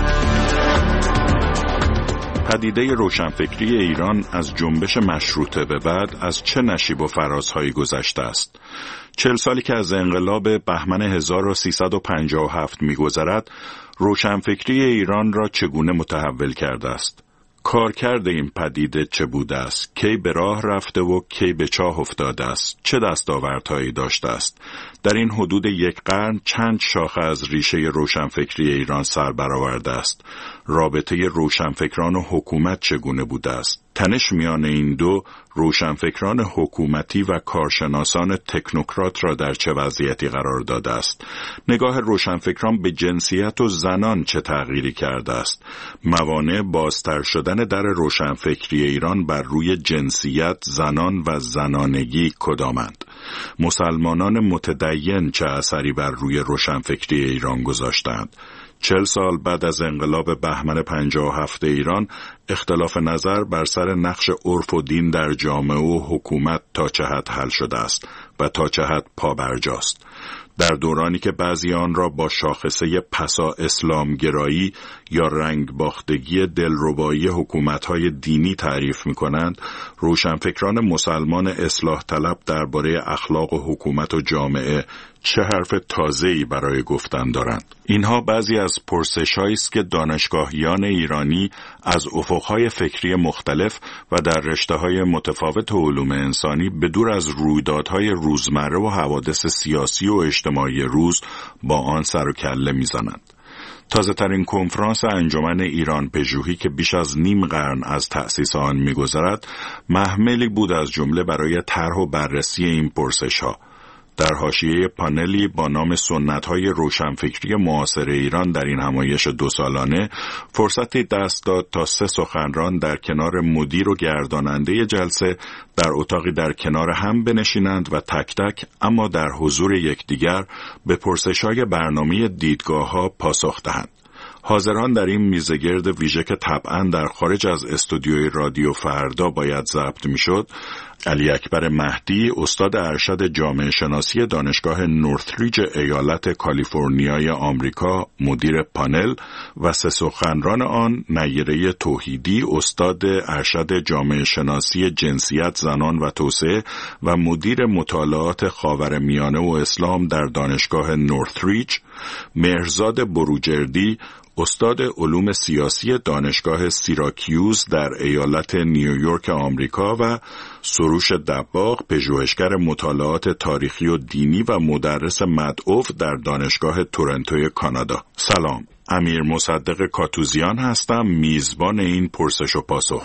پدیده روشنفکری ایران از جنبش مشروطه به بعد از چه نشیب و فرازهایی گذشته است؟ چهل سالی که از انقلاب بهمن هزار و سیصد و پنجاه و هفت می‌گذرد، روشنفکری ایران را چگونه متحول کرده است؟ کارکرد این پدیده چه بوده است؟ کی به راه رفته و کی به چاه افتاده است؟ چه دستاوردهایی داشته است؟ در این حدود یک قرن چند شاخه از ریشه روشنفکری ایران سر برآورده است؟ رابطه روشنفکران و حکومت چگونه بوده است؟ تنش میان این دو روشنفکران حکومتی و کارشناسان تکنوکرات را در چه وضعیتی قرار داده است؟ نگاه روشنفکران به جنسیت و زنان چه تغییری کرده است؟ موانع بازتر شدن در روشنفکری ایران بر روی جنسیت، زنان و زنانگی کدامند؟ مسلمانان متدین چه اثری بر روی روشنفکری ایران گذاشتند؟ چهل سال بعد از انقلاب بهمن پنجاه و هفت ایران، اختلاف نظر بر سر نقش عرف و دین در جامعه و حکومت تا چه حد حل شده است و تا چه حد پابرجاست. در دورانی که بعضی آن را با شاخصه پسا اسلامگرایی یا رنگ باختگی دلربایی حکومت‌های دینی تعریف می‌کنند، روشنفکران مسلمان اصلاح طلب درباره اخلاق و حکومت و جامعه چه حرف تازه‌ای برای گفتن دارند؟ اینها بعضی از پرسش‌هایی است که دانشگاهیان ایرانی از افق‌های فکری مختلف و در رشته‌های متفاوت علوم انسانی به دور از رویدادهای روزمره و حوادث سیاسی و اجتماعی روز با آن سر و کله می‌زنند. تازه ترین کنفرانس انجمن ایران پژوهی که بیش از نیم قرن از تأسیس آن می‌گذرد، محملی بود از جمله برای طرح و بررسی این پرسش‌ها. در حاشیه پانلی با نام سنت‌های روشنفکری معاصر ایران در این همایش دو سالانه فرصتی دست داد تا سه سخنران در کنار مدیر و گرداننده جلسه در اتاقی در کنار هم بنشینند و تک تک اما در حضور یکدیگر به پرسش‌های برنامه دیدگاه‌ها پاسخ دهند. حاضران در این میزگرد ویژه که طبعاً در خارج از استودیوی رادیو فردا باید ضبط میشد، علی اکبر مهدی، استاد ارشد جامعه شناسی دانشگاه نورثریج ایالت کالیفرنیای آمریکا، مدیر پانل و سه سخنران آن، نیره توحیدی، استاد ارشد جامعه شناسی جنسیت، زنان و توسعه و مدیر مطالعات خاورمیانه و اسلام در دانشگاه نورثریج، مهرزاد بروجردی، استاد علوم سیاسی دانشگاه سیراکیوز در ایالت نیویورک آمریکا و سروش دباغ، پژوهشگر مطالعات تاریخی و دینی و مدرس مدعو در دانشگاه تورنتوی کانادا. سلام، امیر مصدق کاتوزیان هستم، میزبان این پرسش و پاسخ.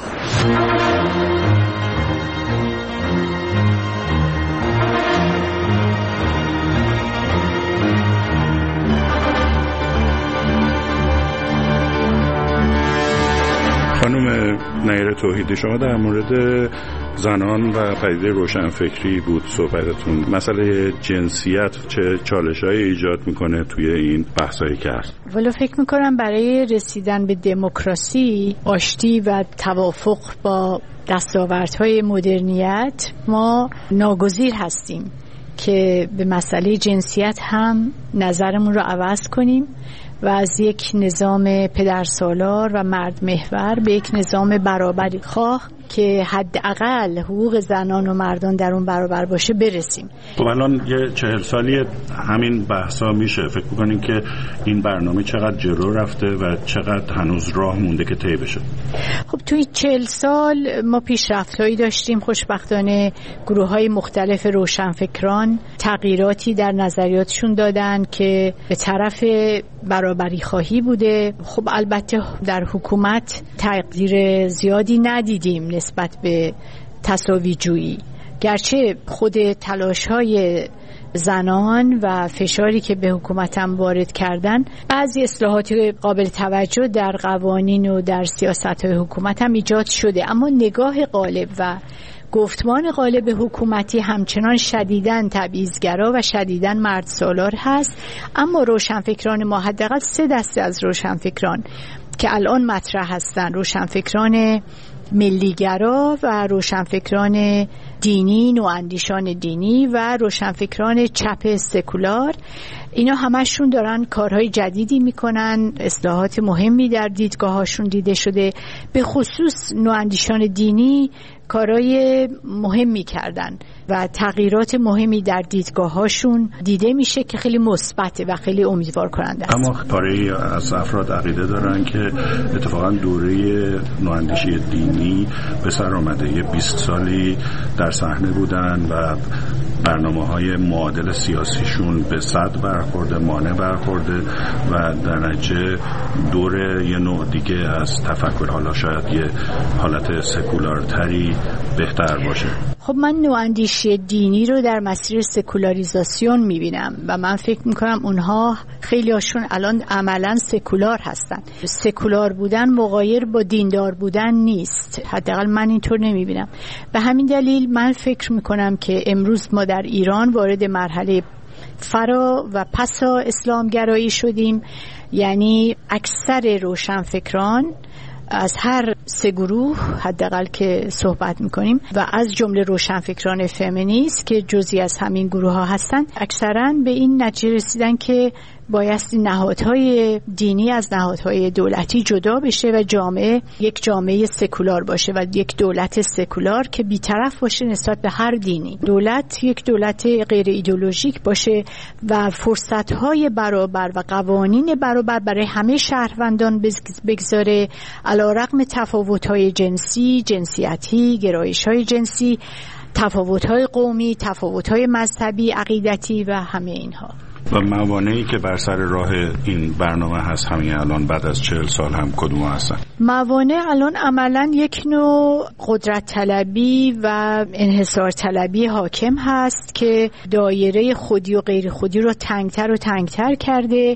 خانم نیره توحیدی، شما در مورد زنان و پدیده روشنفکری بود صحبتتون. مسئله جنسیت چه چالش‌هایی ایجاد میکنه توی این بحثایی کرد؟ والا فکر میکنم برای رسیدن به دموکراسی، آشتی و توافق با دستاوردهای مدرنیت ما ناگزیر هستیم که به مسئله جنسیت هم نظرمون رو عوض کنیم و از یک نظام پدرسالار و مرد محور به یک نظام برابری خواه که حداقل حقوق زنان و مردان در اون برابر باشه برسیم. خب الان یه چهل سالی همین بحثا میشه. فکر می‌کنین که این برنامه چقدر جلو رفته و چقدر هنوز راه مونده که طی بشه؟ خب توی چهل سال ما پیشرفت‌هایی داشتیم. خوشبختانه گروه‌های مختلف روشنفکران تغییراتی در نظریاتشون دادن که به طرف برابری خواهی بوده. خب البته در حکومت تغییر زیادی ندیدیم نسبت به تساوی جویی، گرچه خود تلاش‌های زنان و فشاری که به حکومت هم وارد کردن بعضی اصلاحات قابل توجه در قوانین و در سیاست‌های حکومت هم ایجاد شده، اما نگاه غالب و گفتمان غالب حکومتی همچنان شدیداً تبعیض‌گرا و شدیداً مردسالار هست، اما روشنفکران ما، حداقل سه دسته از روشنفکران که الان مطرح هستن، روشنفکران ملیگرا و روشنفکران دینی، نواندیشان دینی و روشنفکران چپ سکولار، اینا همشون دارن کارهای جدیدی میکنن، اصلاحات مهمی در دیدگاهاشون دیده شده. به خصوص نواندیشان دینی کارهای مهمی کردن و تغییرات مهمی در دیدگاهاشون دیده میشه که خیلی مثبته و خیلی امیدوار کننده است. اما پاره از افراد عقیده دارن که اتفاقا دوره نواندیشی دینی به سر آمده، یه بیست سالی در صحنه بودن و برنامه‌های معادل سیاسیشون به صد برخورده، مانع برخورده و در نتیجه دور یه نوع دیگه از تفکر، حالا شاید یه حالت سکولارتری بهتر باشه. خب من نواندیشی دینی رو در مسیر سکولاریزاسیون میبینم و من فکر میکنم اونها خیلی هاشون الان عملا سکولار هستن. سکولار بودن مغایر با دیندار بودن نیست، حداقل من اینطور نمیبینم. به همین دلیل من فکر میکنم که امروز ما در ایران وارد مرحله فرا و پسا اسلامگرایی شدیم، یعنی اکثر روشنفکران از هر سه گروه حداقل که صحبت میکنیم و از جمله روشنفکران فمینیست که جزئی از همین گروه ها هستن، اکثرا به این نتیجه رسیدن که بایستی نهادهای دینی از نهادهای دولتی جدا بشه و جامعه یک جامعه سکولار باشه و یک دولت سکولار که بی‌طرف باشه نسبت به هر دینی. دولت یک دولت غیر ایدئولوژیک باشه و فرصتهای برابر و قوانین برابر برای همه شهروندان بگذاره، علی‌رغم تفاوت‌های جنسی، جنسیتی، گرایش‌های جنسی، تفاوت‌های قومی، تفاوت‌های مذهبی، عقیدتی و همه اینها. و موانعی که بر سر راه این برنامه هست همین الان بعد از چهل سال هم کدوم هستن؟ موانع الان عملا یک نوع قدرت طلبی و انحصار طلبی حاکم هست که دایره خودی و غیر خودی رو تنگتر و تنگتر کرده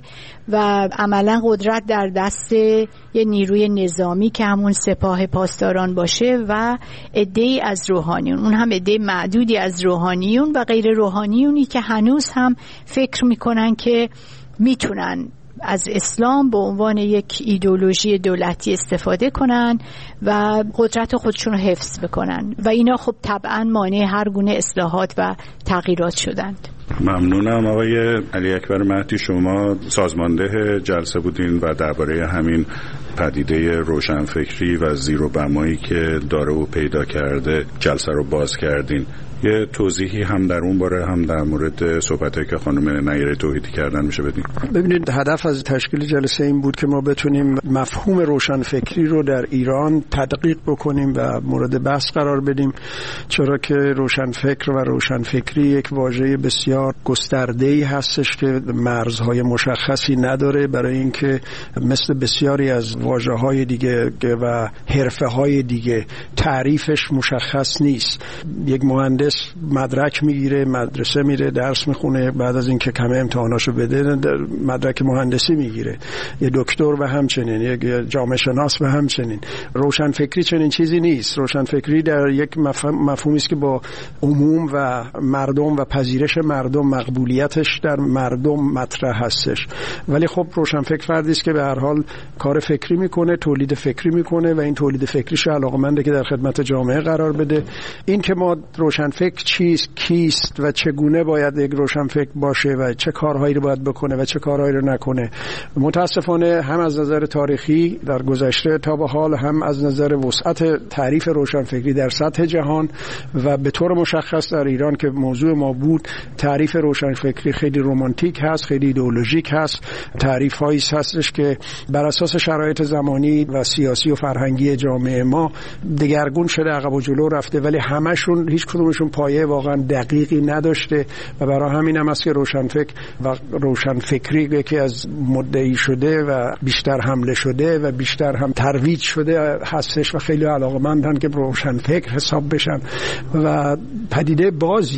و عملا قدرت در دست یه نیروی نظامی که همون سپاه پاسداران باشه و عده‌ای از روحانیون، اون هم عده معدودی از روحانیون و غیر روحانیونی که هنوز هم فکر میکنن که میتونن از اسلام به عنوان یک ایدئولوژی دولتی استفاده کنن و قدرت خودشون رو حفظ بکنن و اینا خب طبعا مانع هر گونه اصلاحات و تغییرات شدند. ممنونم آقای علی اکبر مهدی، شما سازمانده جلسه بودین و درباره همین پدیده روشنفکری و زیر و بمایی که داره و پیدا کرده جلسه رو باز کردین. یه توضیحی هم در اون باره هم در مورد صحبتایی که خانم نیره توحیدی کردن میشه بدین؟ ببینید، هدف از تشکیل جلسه این بود که ما بتونیم مفهوم روشنفکری رو در ایران تدقیق بکنیم و مورد بحث قرار بدیم، چرا که روشنفکر و روشنفکری یک واژه بسیار گسترده‌ای هستش که مرزهای مشخصی نداره، برای اینکه مثل بسیاری از واژه‌های دیگه و حرفه‌های دیگه تعریفش مشخص نیست. یک مهندس مدرک میگیره، مدرسه میره، درس میخونه، بعد از اینکه کمه امتحاناشو بده مدرک مهندسی میگیره. یه دکتر و همچنین، یک جامعه شناس و همچنین. روشنفکری چنین چیزی نیست. روشنفکری در یک مفهوم مفهومی است که با عموم و مردم و پذیرش مردم، مقبولیتش در مردم مطرح هستش. ولی خب روشنفکر فردی است که به هر حال کار فکری میکنه، تولید فکری میکنه و این تولید فکریش علاقمنده که در خدمت جامعه قرار بده. این که ما روشنفکر چیست، کیست و چگونه باید یک روشنفکر باشه و چه کارهایی رو باید بکنه و چه کارهایی رو نکنه، متاسفانه هم از نظر تاریخی در گذشته تا به حال، هم از نظر وسعت تعریف روشنفکری در سطح جهان و به طور مشخص در ایران که موضوع ما بود، تعریف روشنفکری خیلی رمانتیک هست، خیلی ایدئولوژیک هست. تعریف هایی هستش که بر اساس شرایط زمانی و سیاسی و فرهنگی جامعه ما دگرگون شده، عقب و جلو رفته، ولی همشون هیچ کدومشون پایه واقعا دقیقی نداشته و برای همین هم است که روشنفکر و روشنفکری که از مدعی شده و بیشتر حمله شده و بیشتر هم ترویج شده هستش و خیلی علاقه‌مندن که روشنفکر حساب بشن و پدیده بازیه.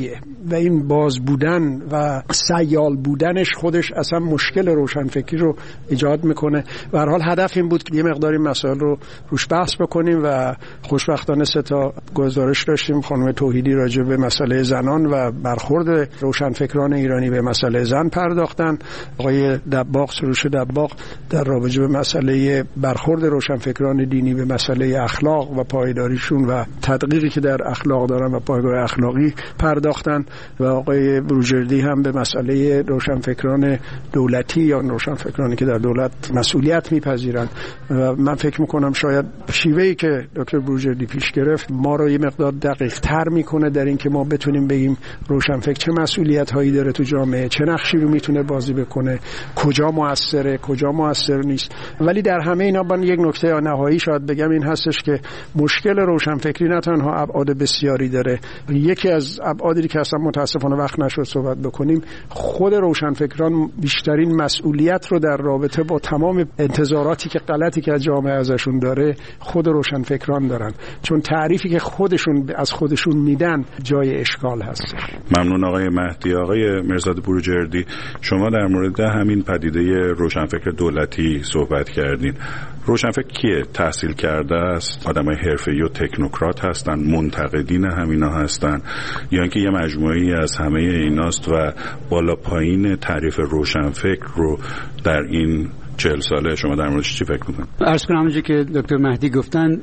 و این باز بودن و سیال بودنش خودش اصلا مشکل روشنفکری رو ایجاد میکنه. به هر حال هدف این بود که یه مقداری مسائل رو روش بحث بکنیم و خوشبختانه سه تا گزارش داشتیم. خانم توحیدی راجع به مسئله زنان و برخورد روشنفکران ایرانی به مسئله زن پرداختن. آقای دباغ، سروش دباغ، در رابطه به مسئله برخورد روشنفکران دینی به مسئله اخلاق و پایداریشون و تدقیقی که در اخلاق دارن و پایگاه اخلاقی پرداختن و آقای بروجردی هم به مسئله روشنفکران دولتی یا روشنفکرانی که در دولت مسئولیت میپذیرن. و من فکر میکنم شاید شیوهی که دکتر بروجردی پیش گرفت ما رو یه مقدار دقیق تر میکنه در این که ما بتونیم بگیم روشنفکر چه مسئولیت هایی داره تو جامعه، چه نقشی رو میتونه بازی بکنه، کجا موثره، کجا موثر نیست. ولی در همه اینا من یک نکته نهایی شاید بگم این هستش که مشکل روشنفکری نه تنها ابعاد بسیاری داره. یکی از ابعادی که اصلا متاسفانه وقت نشد صحبت بکنیم، خود روشنفکران بیشترین مسئولیت رو در رابطه با تمام انتظاراتی که غلطی که از جامعه ازشون داره خود روشنفکران دارن، چون تعریفی که خودشون از خودشون میدن جای اشکال هست. ممنون آقای مهدی. آقای مرزاد بروجردی، شما در مورد همین پدیده روشنفکر دولتی صحبت کردین. روشنفکر کیه؟ تحصیل کرده است، آدمای حرفه‌ای و تکنوکرات هستن، منتقدین همینا هستن، یا اینکه یه مجموعه‌ای از همه ایناست و بالا پایین تعریف روشنفکر رو در این چهل ساله شما در موردش چی فکر می‌کنید؟ عرض کنم همونجوری که دکتر مهدی گفتن،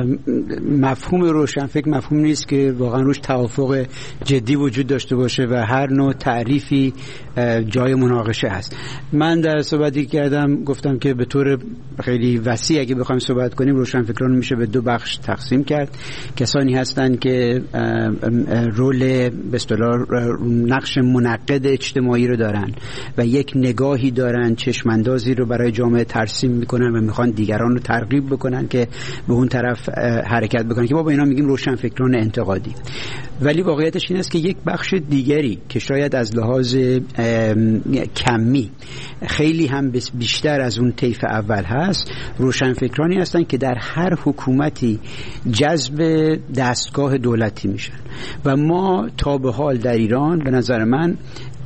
مفهوم روشنفکر مفهوم نیست که واقعا روش توافق جدی وجود داشته باشه و هر نوع تعریفی جای مناقشه هست. من در صحبتی کردم گفتم که به طور خیلی وسیع اگه بخوایم صحبت کنیم روشنفکران میشه به دو بخش تقسیم کرد. کسانی هستند که رول به اصطلاح نقش منقد اجتماعی رو دارن و یک نگاهی دارن، چشماندازی رو برای جامعه ترسیم میکنن و میخوان دیگران رو ترغیب بکنن که به اون طرف حرکت بکنن، که ما با اینا میگیم روشنفکران انتقادی. ولی واقعیتش این است که یک بخش دیگری که شاید از لحاظ کمی خیلی هم بیشتر از اون طیف اول هست، روشنفکرانی هستن که در هر حکومتی جذب دستگاه دولتی میشن و ما تا به حال در ایران به نظر من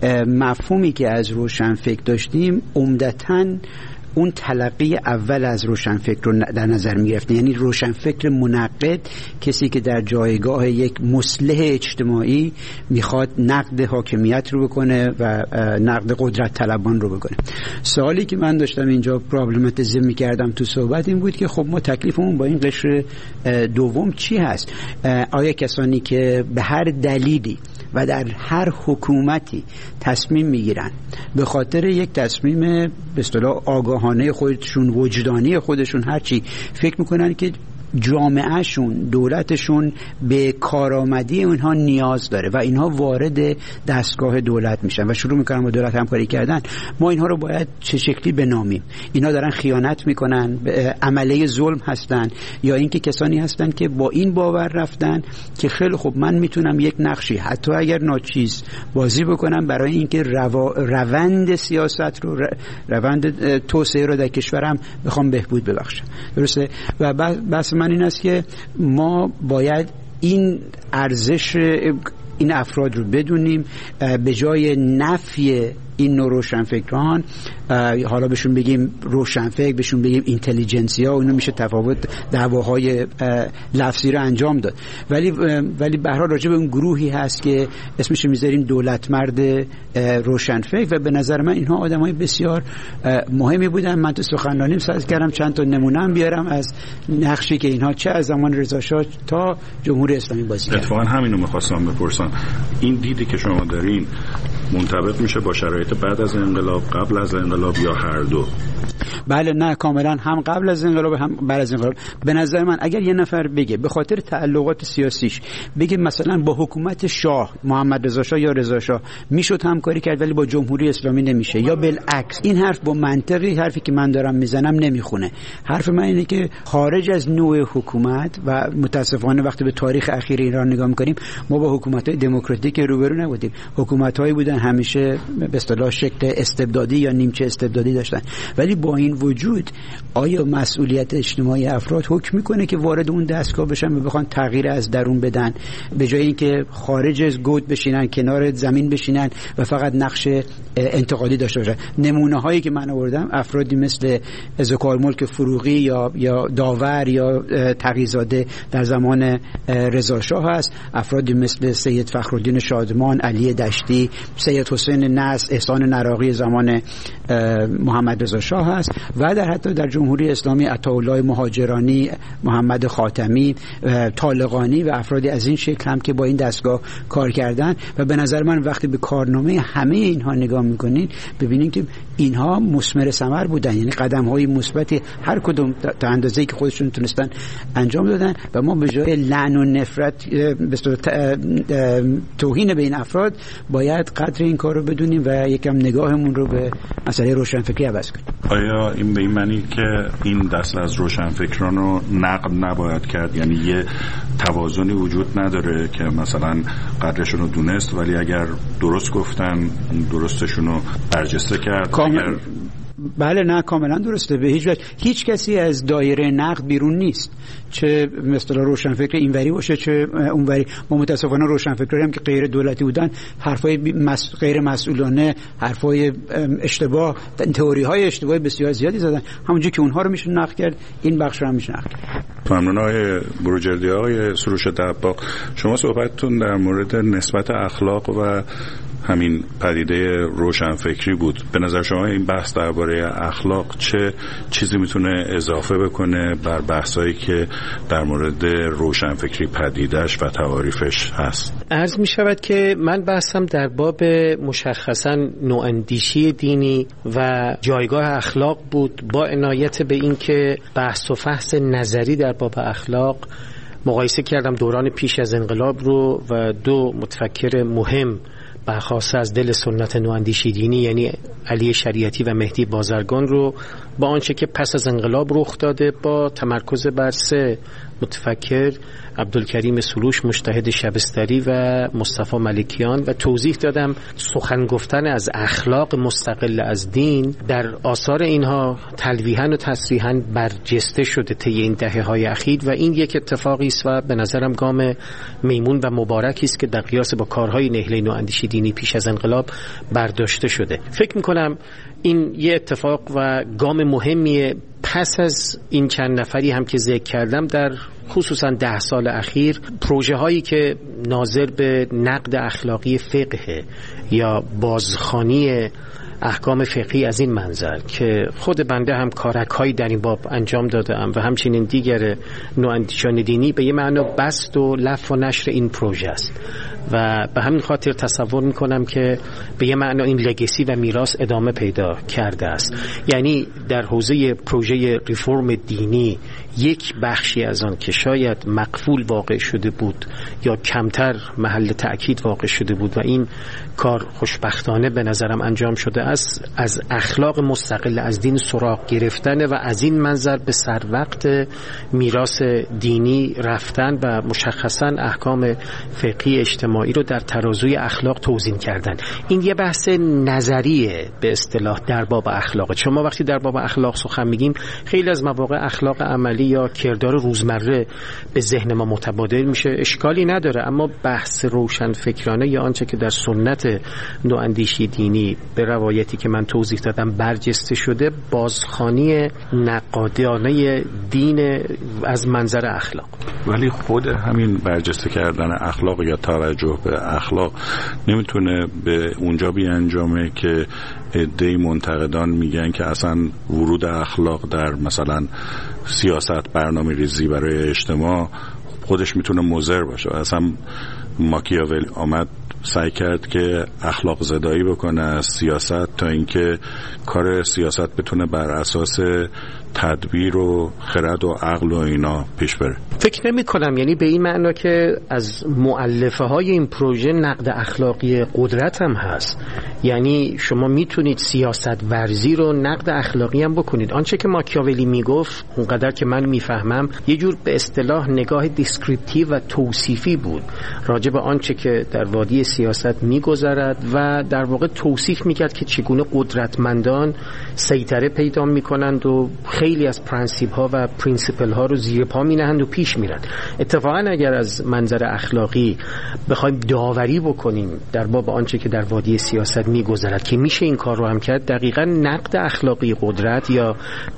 مفهومی که از روشنفکر داشتیم عمدتاً اون تلقی اول از روشنفکر رو در نظر می‌گرفتیم، یعنی روشنفکر منقد، کسی که در جایگاه یک مصلح اجتماعی میخواد نقد حاکمیت رو بکنه و نقد قدرت طلبان رو بکنه. سوالی که من داشتم اینجا پرابلماتیزه می‌کردم تو صحبت این بود که خب ما تکلیفمون با این قشر دوم چی هست؟ آیا کسانی که به هر دلیلی و در هر حکومتی تصمیم میگیرن به خاطر یک تصمیم به اصطلاح آگاهانه خودشون، وجدانی خودشون، هرچی فکر میکنن که جامعهشون، دولتشون به کارآمدی اونها نیاز داره و اینها وارد دستگاه دولت میشن و شروع میکنن با دولت همکاری کردن، ما اینها رو باید چه شکلی بنامیم؟ اینا دارن خیانت میکنن، عمله ظلم هستن، یا اینکه کسانی هستن که با این باور رفتن که خیلی خوب من میتونم یک نقشی حتی اگر ناچیز بازی بکنم برای اینکه روا... روند سیاست رو، روند توسعه رو در کشورم بخوام بهبود ببخشم. درسته؟ و بس من این است که ما باید این ارزش این افراد رو بدونیم، به جای نفی این نوع روشنفکران، حالا بهشون بگیم روشنفکر، بهشون بگیم اینتلیجنسیا، اونو میشه تفاوت دعواهای لفظی رو انجام داد. ولی ولی به هر حال راجع به اون گروهی هست که اسمش میذاریم دولت مرد روشنفکر و به نظر من اینها آدمای بسیار مهمی بودن. من تو سخنرانیم سعی کردم چند تا نمونه هم بیارم از نقشی که اینها چه از زمان رضا شاه تا جمهوری اسلامی بازی کردن. اتفاقا همینو می‌خواستم بپرسم، این دیدی که شما دارین منطبق میشه با شرایط بعد از انقلاب، قبل از انقلاب، یا هر دو؟ بله، نه، کاملا هم قبل از انقلاب هم بعد از انقلاب. به نظر من اگر یه نفر بگه به خاطر تعلقات سیاسیش بگه مثلا با حکومت شاه، محمد رضا شاه یا رضا شاه میشد همکاری کرد ولی با جمهوری اسلامی نمیشه، یا بالعکس، این حرف با منطقی حرفی که من دارم میزنم نمیخونه. حرف من اینه که خارج از نوع حکومت و متاسفانه وقتی به تاریخ اخیر ایران نگاه میکنیم ما با حکومت‌های دموکراتیک روبرو نبودیم. حکومت‌هایی بودن همیشه به اصطلاح شکل استبدادی یا نیمچه استبدادی داشتن، ولی با این وجود آیا مسئولیت اجتماعی افراد حکم میکنه که وارد اون دستگاه بشن و بخوان تغییر از درون بدن، به جای اینکه خارج از گود بشینن، کنار زمین بشینن و فقط نقش انتقادی داشته باشن؟ نمونه هایی که من آوردم افرادی مثل ذوالملک فروغی یا یا داور یا تقی‌زاده در زمان رضا شاه هست، افرادی مثل سید فخرالدین شادمان، علی دشتی، سید حسین نصر، احسان نراقی زمان محمد رضا شاه هست و در حتی در جمهوری اسلامی عطاالله مهاجرانی، محمد خاتمی، طالقانی و افرادی از این شکل هم که با این دستگاه کار کردن. و به نظر من وقتی به کارنامه همه اینها نگاه میکنین ببینین که اینها مثمر ثمر بودن، یعنی قدم‌های مثبتی هر کدوم تا اندازه‌ای که خودشون تونستن انجام دادن و ما به جای لعن و نفرت به توهین به این افراد باید قدر این کار رو بدونیم و یکم نگاهمون رو به مسئله روشنفکری عوض کنیم. آیا این به این معنی که این دست از روشنفکران رو نقد نباید کرد؟ یعنی یه توازنی وجود نداره که مثلا قدرشون رو دونست ولی اگر درست گفتن درستشون رو برجسته کرد؟ کامل... بله نه کاملا درسته. به هیچ وجه هیچ کسی از دایره نقد بیرون نیست، چه مثلا روشنفکر اینوری باشه چه اونوری. ما متاسفانه روشنفکرایی هم که غیر دولتی بودن حرفای مس... غیر مسئولانه، حرفای اشتباه، تئوری‌های اشتباه بسیار زیادی زدن. همونجوری که اونها رو میشه نقد کرد این بخش رو هم میشه نقد کرد. ممنون آقای بروجردی. آقای سروش دباغ، شما صحبتتون در مورد نسبت اخلاق و همین پدیده روشنفکری بود. به نظر شما این بحث درباره اخلاق چه چیزی میتونه اضافه بکنه بر بحثایی که در مورد روشنفکری پدیدش و تعاریفش هست؟ عرض می شود که من بحثم در باب مشخصا نواندیشی دینی و جایگاه اخلاق بود، با عنایت به این که بحث و فحص نظری در باب اخلاق مقایسه کردم دوران پیش از انقلاب رو و دو متفکر مهم برخواسته از دل سنت نواندیشی دینی یعنی علی شریعتی و مهدی بازرگان رو با آنچه که پس از انقلاب رخ داده با تمرکز بر سه متفکر عبدالکریم سروش، مجتهد شبستری و مصطفی ملکیان و توضیح دادم سخن گفتن از اخلاق مستقل از دین در آثار اینها تلویحاً و تصریحاً برجسته شده طی این دهه‌های اخیر و این یک اتفاقی است و به نظرم گام میمون و مبارکی است که در قیاس با کارهای نهله نواندیشی دینی پیش از انقلاب برداشته شده. فکر می‌کنم این یه اتفاق و گام مهمیه. پس از این چند نفری هم که ذکر کردم در خصوصا ده سال اخیر پروژه هایی که ناظر به نقد اخلاقی فقه یا بازخوانی احکام فقهی از این منظر که خود بنده هم کارک‌هایی در این باب انجام دادم و همچنین دیگر نواندیشان دینی به یه معنا بست و لف و نشر این پروژه است و به همین خاطر تصور میکنم که به یه معنا این لگسی و میراث ادامه پیدا کرده است. یعنی در حوزه پروژه ریفرم دینی یک بخشی از آن که شاید مقفول واقع شده بود یا کمتر محل تأکید واقع شده بود و این کار خوشبختانه به نظرم انجام شده است، از اخلاق مستقل از دین سراغ گرفتن و از این منظر به سر وقت میراث دینی رفتن و مشخصا احکام فقهی اجتماعی رو در ترازوی اخلاق توزیع کردن. این یه بحث نظریه به اصطلاح در باب اخلاق. شما وقتی در باب اخلاق سخن میگیم خیلی از مواقع اخلاق عملی یا کردار روزمره به ذهن ما متبادر میشه، اشکالی نداره، اما بحث روشن فکرانه یا آنچه که در سنت نواندیشی دینی به روایتی که من توضیح دادم برجسته شده بازخوانی نقادانه دین از منظر اخلاق. ولی خود همین برجسته کردن اخلاق یا توجه به اخلاق نمیتونه به اونجا بیانجامه که عده‌ای منتقدان میگن که اصلا ورود اخلاق در مثلا سیاست برنامه ریزی برای اجتماع خودش میتونه مضر باشه. اصلا ماکیاولی آمد سعی کرد که اخلاق زدایی بکنه از سیاست تا اینکه کار سیاست بتونه بر اساس تدبیر و خرد و عقل و اینا پیش بره. فکر نمی کنم، یعنی به این معنا که از مؤلفه های این پروژه نقد اخلاقی قدرت هم هست. یعنی شما میتونید سیاست ورزی رو نقد اخلاقی هم بکنید. آنچه که ماکیاولی میگفت اونقدر که من میفهمم یه جور به اصطلاح نگاه دیسکریپتیو و توصیفی بود راجع به آنچه که در وادی سیاست میگذرد و در واقع توصیف میکرد که چگونه قدرتمندان سیطره پیدا میکنند و خیلی از پرنسیپ ها و پرینسیپل ها رو زیر پا مینهند و پیش میرند. اتفاقا اگر از منظر اخلاقی بخوایم داوری بکنیم در باب آنچه که در وادی سیاست میگذرد که میشه این کار رو هم کرد، دقیقاً نقد اخلاقی قدرت یا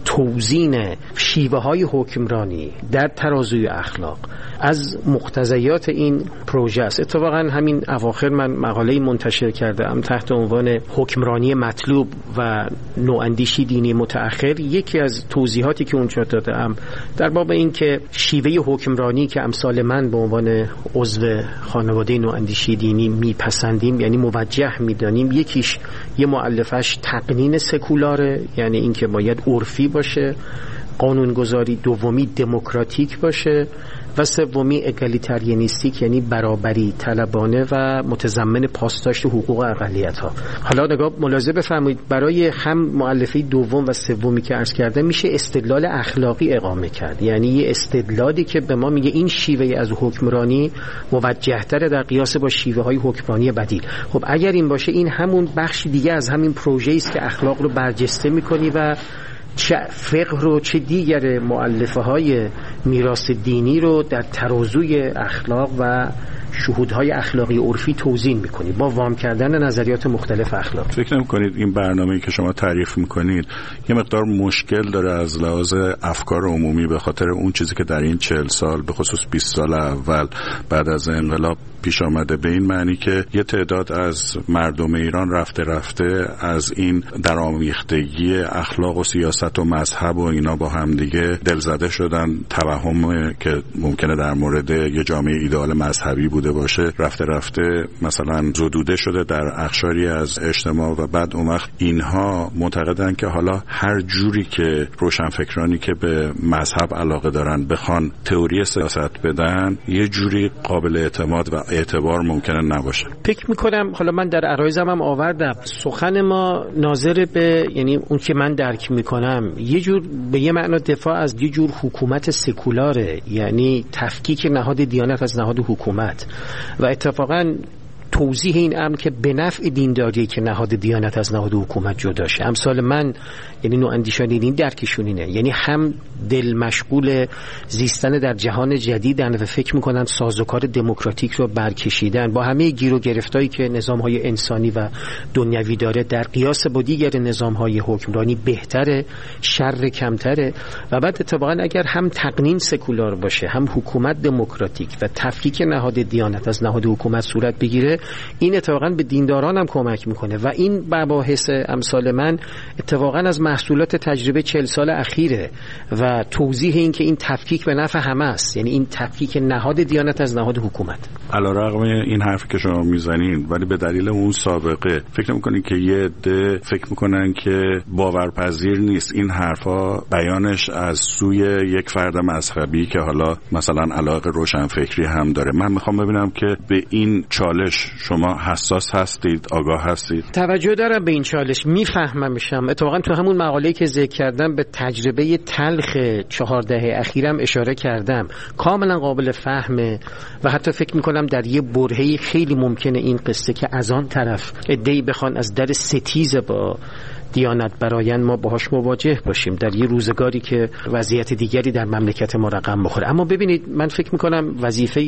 توزین شیوه های حکمرانی در ترازوی اخلاق از مقتضیات این پروژه است. اتفاقاً همین اواخر من مقاله‌ای منتشر کردم تحت عنوان حکمرانی مطلوب و نواندیشی دینی متأخر. یکی از توضیحاتی که اونجا دادم در باب این که شیوه حکمرانی که امثال من به عنوان عضو خانواده نواندیشی دینی میپسندیم یعنی موجه میدانیم، یکیش یه مؤلفش تقنین سکولاره، یعنی این که باید عرفی باشه، قانونگذاری، دومی دموکراتیک باشه و سومی اگالیتاریانیستیک یعنی برابری طلبانه و متضمن پاسداشت حقوق اقلیت ها. حالا نگاه ملاحظه بفرمایید، برای هم مؤلفه دوم و سومی که عرض کردم میشه استدلال اخلاقی اقامه کرد، یعنی یه استدلالی که به ما میگه این شیوه از حکمرانی موجه‌تر در قیاس با شیوه های حکمرانی بدیل. خب اگر این باشه این همون بخش دیگه از همین پروژه است که اخلاق رو برجسته میکنی و چه فقه رو چه دیگر مؤلفه های میراث دینی رو در ترازوی اخلاق و شهودهای اخلاقی عرفی توزین میکنید با وام کردن نظریات مختلف اخلاق. فکر نمی‌کنید این برنامه‌ای که شما تعریف میکنید یه مقدار مشکل داره از لحاظ افکار عمومی به خاطر اون چیزی که در این چهل سال به خصوص بیست سال اول بعد از انقلاب پیش آمده، به این معنی که یه تعداد از مردم ایران رفته رفته از این درآمیختگی اخلاق و سیاست و مذهب و اینا با هم دیگه دلزده شدن، توهم که ممکنه در مورد یه جامعه ایدئال مذهبی بوده باشه رفته رفته مثلا زدوده شده در اقشاری از اجتماع و بعد اون وقت اینها معتقدن که حالا هر جوری که روشنفکرانی که به مذهب علاقه دارن بخوان تئوری سیاست بدن یه جوری قابل اعتماد و اعتبار ممکنه نباشه. فکر میکنم حالا من در عرایزم هم آوردم سخن ما ناظر به یعنی اون که من درک میکنم یه جور به یه معنا دفاع از یه جور حکومت سکولاره، یعنی تفکیک نهاد دیانت از نهاد حکومت و اتفاقاً توضیح این امر که به نفع دینداری که نهاد دیانت از نهاد حکومت جدا شه. امثال من یعنی نواندیشان دین درکشون اینه، یعنی هم دل مشغول زیستن در جهان جدیدن و فکر میکنن سازوکار دموکراتیک رو برکشیدن با همه گیر و گرفتایی که نظام‌های انسانی و دنیوی داره در قیاس با دیگر نظام‌های حکمرانی بهتره، شر کمتره و بعد اتفاقا اگر هم تقنین سکولار باشه هم حکومت دموکراتیک و تفکیک نهاد دیانت از نهاد حکومت صورت بگیره این اتفاقا به دینداران هم کمک میکنه و این مباحث امثال من اتفاقا از محصولات تجربه چهل سال اخیره و توضیح این که این تفکیک به نفع همه است، یعنی این تفکیک نهاد دیانت از نهاد حکومت. علیرغم این حرفی که شما میزنین ولی به دلیل اون سابقه فکر نمیکنین که یه عده فکر میکنن که باورپذیر نیست این حرفا بیانش از سوی یک فرد مذهبی که حالا مثلا علاقه روشنفکری هم داره؟ من میخوام ببینم که به این چالش شما حساس هستید، آگاه هستید؟ توجه دارم به این چالش، میفهممشم. اتفاقا تو همون مقاله‌ای که ذکر کردم به تجربه تلخ چهار دهه اخیرم اشاره کردم، کاملا قابل فهمه و حتی فکر میکنم در یه برهه‌ای خیلی ممکنه این قصه که از آن طرف عده‌ای بخوان از در ستیز با دیانت برایند ما باهاش مواجه باشیم در یه روزگاری که وضعیت دیگری در مملکت ما رقم بخوره. اما ببینید من فکر میکنم وظیفه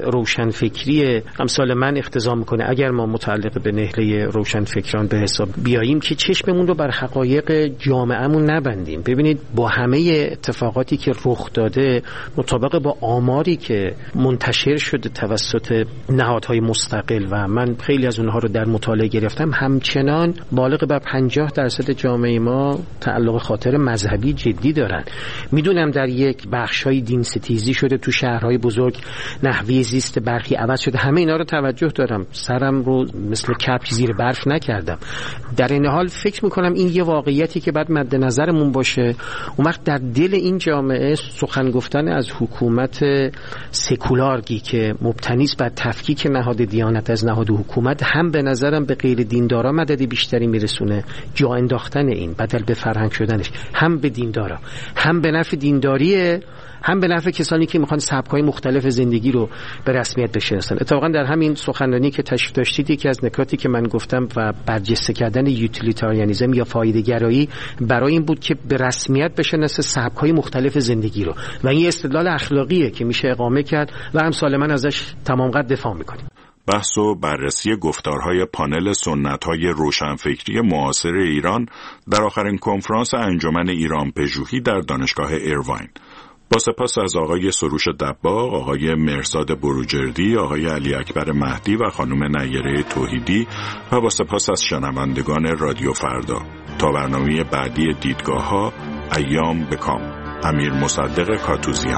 روشنفکری امثال من اقتضا میکنه اگر ما متعلق به نهله روشنفکران به حساب بیاییم که چشممون رو بر حقایق جامعهمون نبندیم. ببینید با همه اتفاقاتی که رخ داده مطابق با آماری که منتشر شده توسط نهادهای مستقل و من خیلی از اونها رو در مطالعه گرفتم، همچنان بالغ بر پنجاه درصد درصد جامعه ما تعلق خاطر مذهبی جدی دارن. میدونم در یک بخش‌های دین ستیزی شده، تو شهرهای بزرگ نحوه زیست برخی عوض شده، همه اینا رو توجه دارم، سرم رو مثل کپک زیر برف نکردم. در این حال فکر میکنم این یه واقعیتی که بعد مد نظرمون باشه. اون وقت در دل این جامعه سخن گفتن از حکومت سکولارگی که مبتنی است بر تفکیک نهاد دیانت از نهاد حکومت، هم به نظرم به غیر دیندارا مدد بیشتری میرسونه، جا انداختن این بدل به فرهنگ شدنش، هم به دیندارا، هم به نفع دینداریه، هم به نفع کسانی که میخوان سبک‌های مختلف زندگی رو به رسمیت بشناسن. اتفاقا در همین سخنرانی که تشریف داشتید یکی از نکاتی که من گفتم و برجسته کردن یوتیلیتاریانیسم یا فایده‌گرایی برای این بود که به رسمیت بشناسه سبک‌های مختلف زندگی رو و این استدلال اخلاقیه که میشه اقامه کرد و هم سالماً ازش تمام قد دفاع میکنیم. بحث و بررسی گفتارهای پانل سنت‌های روشنفکری معاصر ایران در آخرین کنفرانس انجمن ایران پژوهی در دانشگاه ایرواین. با سپاس از آقای سروش دباغ، آقای مرزاد بروجردی، آقای علی اکبر مهدی و خانم نیره توحیدی و با سپاس از شنوندگان رادیو فردا. تا برنامه بعدی دیدگاه‌ها، ایام بکام. امیر مصدق کاتوزیان.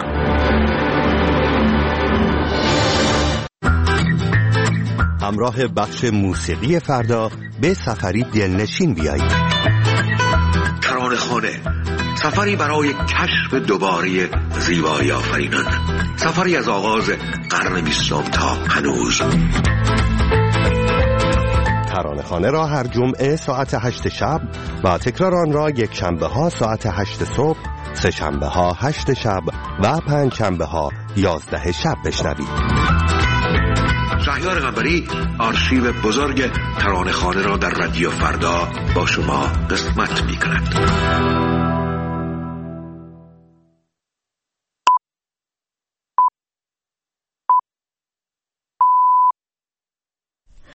همراه بخش موسیقی فردا به سفری دلنشین بیایید. ترانه‌خوانه، سفری برای کشف دوباره زیبایی آفرینان، سفری از آغاز قرن بیستم تا هنوز. ترانه‌خوانه را هر جمعه ساعت هشت شب و تکرار آن را یک شنبه ها ساعت هشت صبح، سه شنبه ها هشت شب و پنج شنبه ها یازده شب بشنوید. شهریار قنبری آرشیو بزرگ ترانه‌خوانه را در رادیو فردا با شما قسمت می‌کند.